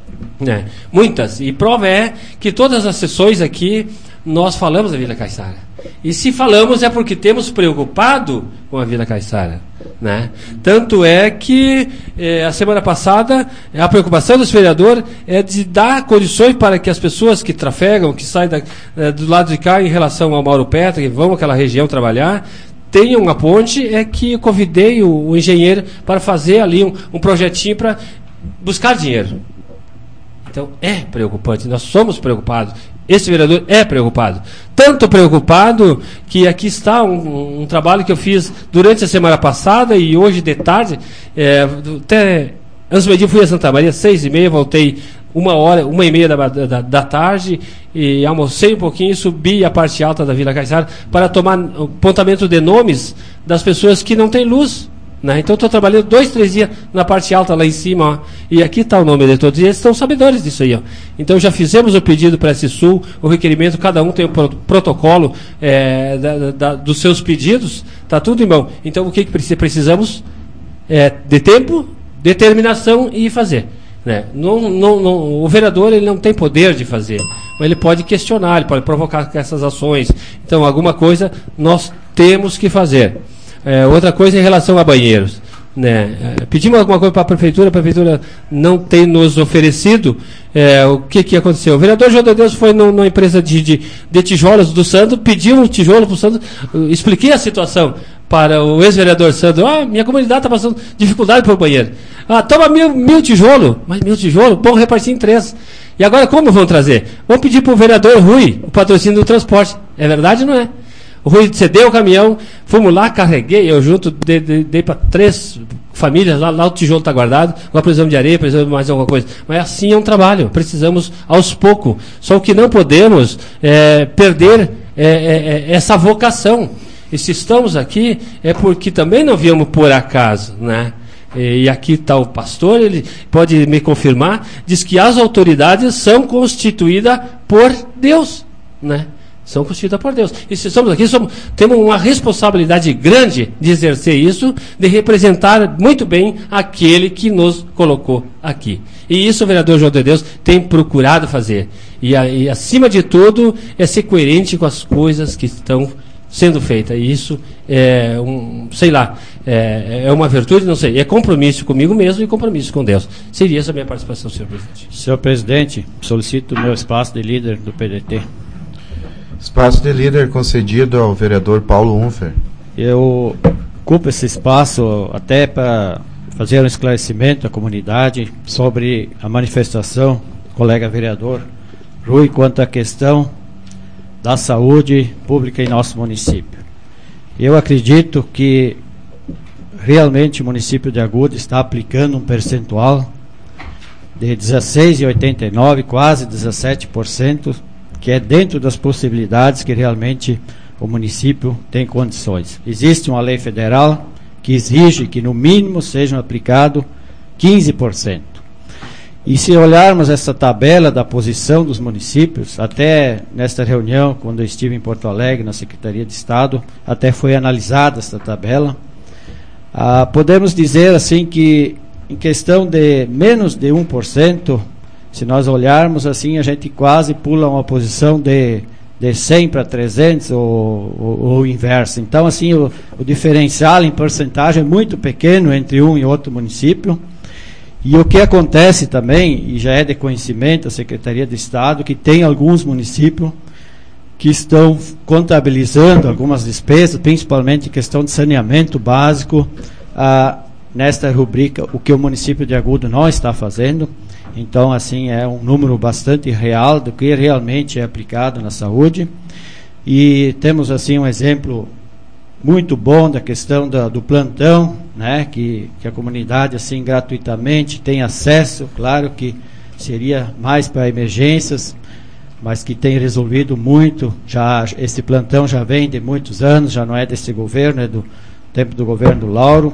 né? Muitas. E prova é que todas as sessões aqui nós falamos da Vila Caiçara. E se falamos é porque temos preocupado com a Vila Caiçara, né? Tanto é que eh, a semana passada a preocupação dos vereadores é de dar condições para que as pessoas que trafegam, que saem da, eh, do lado de cá em relação ao Mauro Petra, que vão àquela região trabalhar, tenham uma ponte. É que eu convidei o, o engenheiro para fazer ali um, um projetinho para buscar dinheiro. Então é preocupante, nós somos preocupados. Esse vereador é preocupado. Tanto preocupado que aqui está um, um trabalho que eu fiz durante a semana passada e hoje de tarde. É, até antes do meio-dia fui a Santa Maria, seis e meia, voltei uma hora, uma e meia da, da, da tarde, e almocei um pouquinho e subi a parte alta da Vila Caiçara para tomar o apontamento de nomes das pessoas que não têm luz, né? Então estou trabalhando dois, três dias na parte alta lá em cima, ó, e aqui está o nome de todos, e eles estão sabedores disso aí, ó. Então já fizemos o pedido para esse sul, o requerimento, cada um tem um pro, protocolo é, da, da, dos seus pedidos, está tudo em mão. Então o que, que precisamos é de tempo, determinação e fazer, né? Não, não, não, o vereador ele não tem poder de fazer, mas ele pode questionar, ele pode provocar essas ações. Então alguma coisa nós temos que fazer. É, outra coisa em relação a banheiros, né? É, pedimos alguma coisa para a prefeitura, a prefeitura não tem nos oferecido. É, o que, que aconteceu? O vereador João de Deus foi no, numa empresa de, de, de tijolos do Sandro, pediu um tijolo para o Sandro, expliquei a situação para o ex-vereador Sandro. Ah, minha comunidade está passando dificuldade para o banheiro. Ah, toma mil, mil tijolo. Mas mil tijolo? Bom, repartir em três. E agora como vão trazer? Vamos pedir para o vereador Rui o patrocínio do transporte. É verdade ou não é? O Rui cedeu o caminhão, fomos lá, carreguei, eu junto, dei, dei, dei para três famílias, lá, lá o tijolo está guardado, agora precisamos de areia, precisamos de mais alguma coisa. Mas assim é um trabalho, precisamos aos poucos. Só que não podemos é, perder é, é, essa vocação. E se estamos aqui, é porque também não viemos por acaso, né? e aqui está o pastor, ele pode me confirmar, diz que as autoridades são constituídas por Deus, né? São constituídas por Deus. E se estamos aqui, somos, temos uma responsabilidade grande de exercer isso, de representar muito bem aquele que nos colocou aqui. E isso o vereador João de Deus tem procurado fazer. E, a, e acima de tudo, é ser coerente com as coisas que estão sendo feitas. E isso é, um, sei lá, é, é uma virtude, não sei, é compromisso comigo mesmo e compromisso com Deus. Seria essa a minha participação, senhor presidente. Senhor presidente, solicito o meu espaço de líder do P D T. Espaço de líder concedido ao vereador Paulo Unfer. Eu ocupo esse espaço até para fazer um esclarecimento à comunidade sobre a manifestação do colega vereador Rui quanto à questão da saúde pública em nosso município. Eu acredito que realmente o município de Agudo está aplicando um percentual de dezesseis vírgula oitenta e nove por cento, quase dezessete por cento, que é dentro das possibilidades que realmente o município tem condições. Existe uma lei federal que exige que no mínimo sejam aplicados quinze por cento. E se olharmos essa tabela da posição dos municípios, até nesta reunião, quando eu estive em Porto Alegre, na Secretaria de Estado, até foi analisada essa tabela, ah, podemos dizer assim que em questão de menos de um por cento, se nós olharmos assim, a gente quase pula uma posição de, de cem para trezentos ou, ou, ou o inverso. Então, assim, o, o diferencial em porcentagem é muito pequeno entre um e outro município. E o que acontece também, e já é de conhecimento da Secretaria de Estado, que tem alguns municípios que estão contabilizando algumas despesas, principalmente em questão de saneamento básico, ah, nesta rubrica, o que o município de Agudo não está fazendo. Então, assim, é um número bastante real do que realmente é aplicado na saúde. E temos, assim, um exemplo muito bom da questão da, do plantão, né, que, que a comunidade, assim, gratuitamente tem acesso. Claro que seria mais para emergências, mas que tem resolvido muito. Já, esse plantão já vem de muitos anos, já não é desse governo, é do tempo do governo do Lauro.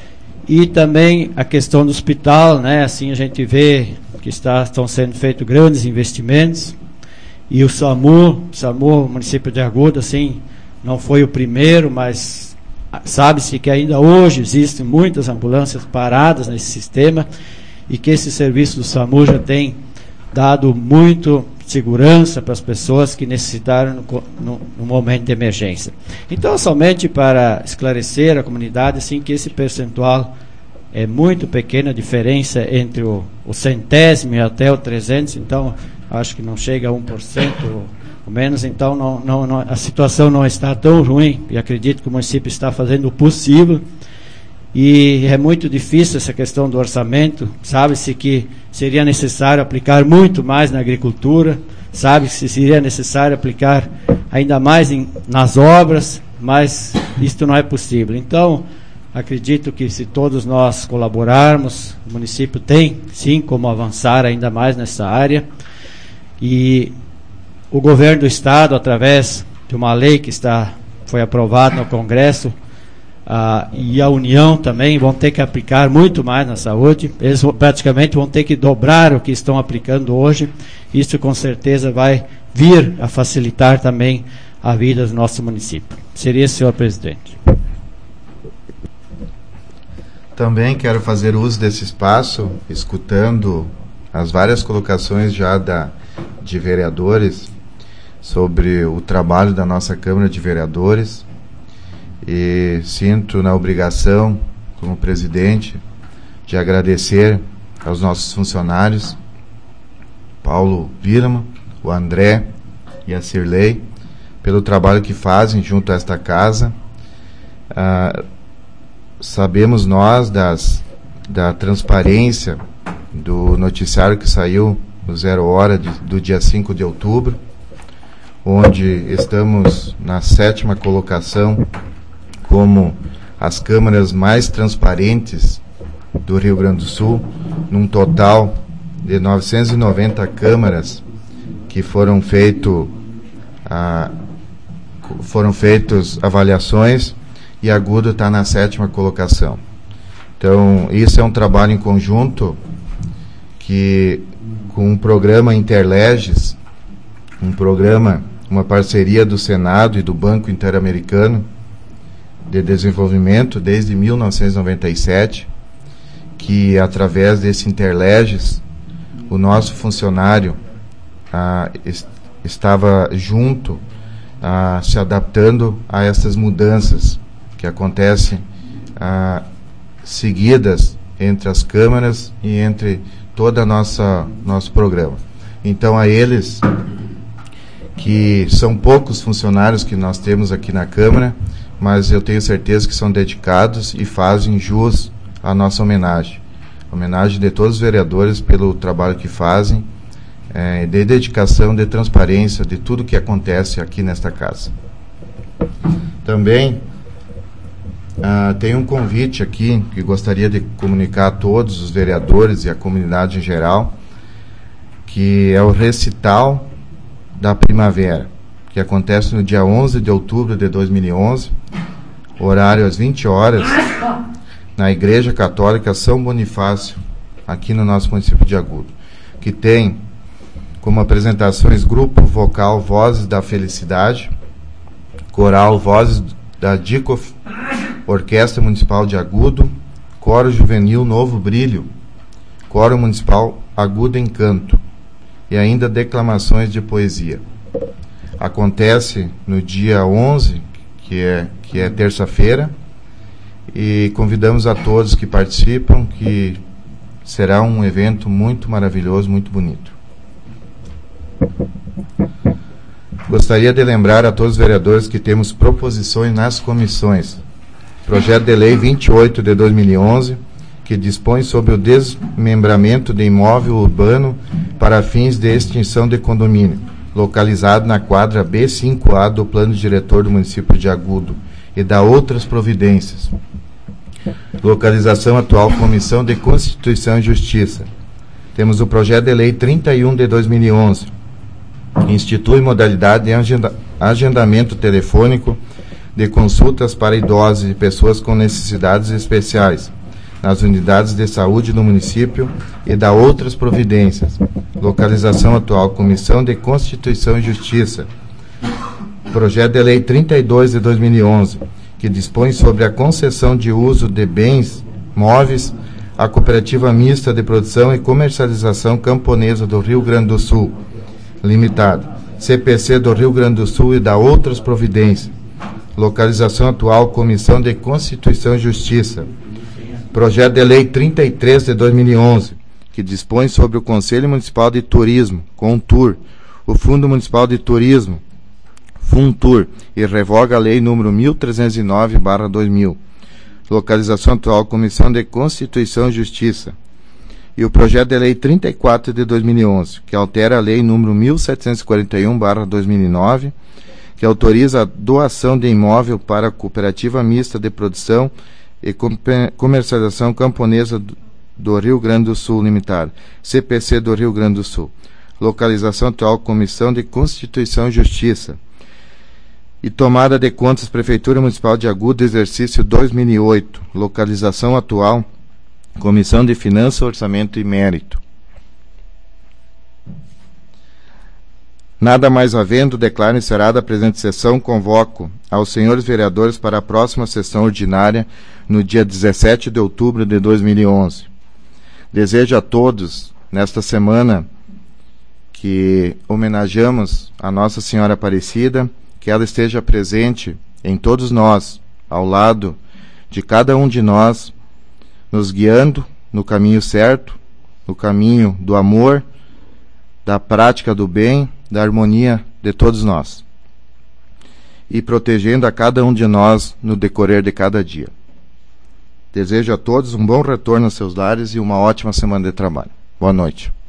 E também a questão do hospital, né, assim, a gente vê que está, estão sendo feitos grandes investimentos, e o SAMU, SAMU, município de Agudo, assim, não foi o primeiro, mas sabe-se que ainda hoje existem muitas ambulâncias paradas nesse sistema, e que esse serviço do SAMU já tem dado muito segurança para as pessoas que necessitaram no, no, no momento de emergência. Então, somente para esclarecer a comunidade, assim, que esse percentual é muito pequena a diferença entre o, o centésimo e até o trezentos, então acho que não chega a um por cento ou, ou menos, então não, não, não, a situação não está tão ruim, e acredito que o município está fazendo o possível. E é muito difícil essa questão do orçamento, sabe-se que seria necessário aplicar muito mais na agricultura, sabe-se que seria necessário aplicar ainda mais em, nas obras, mas isto não é possível. Então, acredito que se todos nós colaborarmos, o município tem sim como avançar ainda mais nessa área, e o governo do estado, através de uma lei que está, foi aprovada no Congresso, Ah, e a União também vão ter que aplicar muito mais na saúde. Eles praticamente vão ter que dobrar o que estão aplicando hoje. Isso com certeza vai vir a facilitar também a vida do nosso município. Seria, senhor presidente. Também quero fazer uso desse espaço, escutando as várias colocações já da, de vereadores sobre o trabalho da nossa Câmara de Vereadores. E sinto na obrigação, como presidente, de agradecer aos nossos funcionários, Paulo Birman, o André e a Cirlei, pelo trabalho que fazem junto a esta casa. Ah, sabemos nós das, da transparência do noticiário que saiu no Zero Hora de, do dia cinco de outubro, onde estamos na sétima colocação como as câmaras mais transparentes do Rio Grande do Sul, num total de novecentas e noventa câmaras que foram feito ah, foram feitas avaliações, e Agudo está na sétima colocação. Então, isso é um trabalho em conjunto que, com um programa Interleges, um programa, uma parceria do Senado e do Banco Interamericano de Desenvolvimento desde mil novecentos e noventa e sete, que através desse Interleges, o nosso funcionário ah, est- estava junto, ah, se adaptando a essas mudanças que acontecem ah, seguidas entre as câmaras e entre toda a nossa nosso programa. Então, a eles, que são poucos funcionários que nós temos aqui na Câmara, mas eu tenho certeza que são dedicados e fazem jus à nossa homenagem. Homenagem de todos os vereadores pelo trabalho que fazem, é, de dedicação, de transparência, de tudo que acontece aqui nesta casa. Também ah, tem um convite aqui que gostaria de comunicar a todos os vereadores e a comunidade em geral, que é o recital da primavera, que acontece no dia onze de outubro de dois mil e onze, horário às vinte horas, na Igreja Católica São Bonifácio, aqui no nosso município de Agudo, que tem como apresentações grupo vocal Vozes da Felicidade, coral Vozes da Dicof, Orquestra Municipal de Agudo, Coro Juvenil Novo Brilho, Coro Municipal Agudo Encanto, e ainda declamações de poesia. Acontece no dia onze, que é, que é terça-feira, e convidamos a todos que participam, que será um evento muito maravilhoso, muito bonito. Gostaria de lembrar a todos os vereadores que temos proposições nas comissões. Projeto de Lei vinte e oito de dois mil e onze, que dispõe sobre o desmembramento de imóvel urbano para fins de extinção de condomínio, localizado na quadra B cinco A do Plano Diretor do município de Agudo, e da outras providências. Localização atual, Comissão de Constituição e Justiça. Temos o Projeto de Lei trinta e um de dois mil e onze, que institui modalidade de agenda, agendamento telefônico de consultas para idosos e pessoas com necessidades especiais nas unidades de saúde do município, e da outras providências. Localização atual, Comissão de Constituição e Justiça. Projeto de Lei trinta e dois de dois mil e onze, que dispõe sobre a concessão de uso de bens móveis à Cooperativa Mista de Produção e Comercialização Camponesa do Rio Grande do Sul, Limitada, C P C do Rio Grande do Sul, e da outras providências. Localização atual, Comissão de Constituição e Justiça. Projeto de Lei trinta e três de dois mil e onze, que dispõe sobre o Conselho Municipal de Turismo, CONTUR, o Fundo Municipal de Turismo, FUNTUR, e revoga a Lei número mil trezentos e nove barra dois mil. Localização atual, Comissão de Constituição e Justiça. E o Projeto de Lei trinta e quatro de dois mil e onze, que altera a Lei número mil setecentos e quarenta e um barra dois mil e nove, que autoriza a doação de imóvel para a Cooperativa Mista de Produção e Comercialização Camponesa do Rio Grande do Sul, Limitada, C P C do Rio Grande do Sul. Localização atual, Comissão de Constituição e Justiça. E tomada de contas, Prefeitura Municipal de Agudo, exercício dois mil e oito. Localização atual, Comissão de Finanças, Orçamento e Mérito. Nada mais havendo, declaro encerrada a presente sessão. Convoco aos senhores vereadores para a próxima sessão ordinária no dia dezessete de outubro de dois mil e onze. Desejo a todos, nesta semana que homenageamos a Nossa Senhora Aparecida, que ela esteja presente em todos nós, ao lado de cada um de nós, nos guiando no caminho certo, no caminho do amor, da prática do bem, da harmonia de todos nós, e protegendo a cada um de nós no decorrer de cada dia. Desejo a todos um bom retorno aos seus lares e uma ótima semana de trabalho. Boa noite.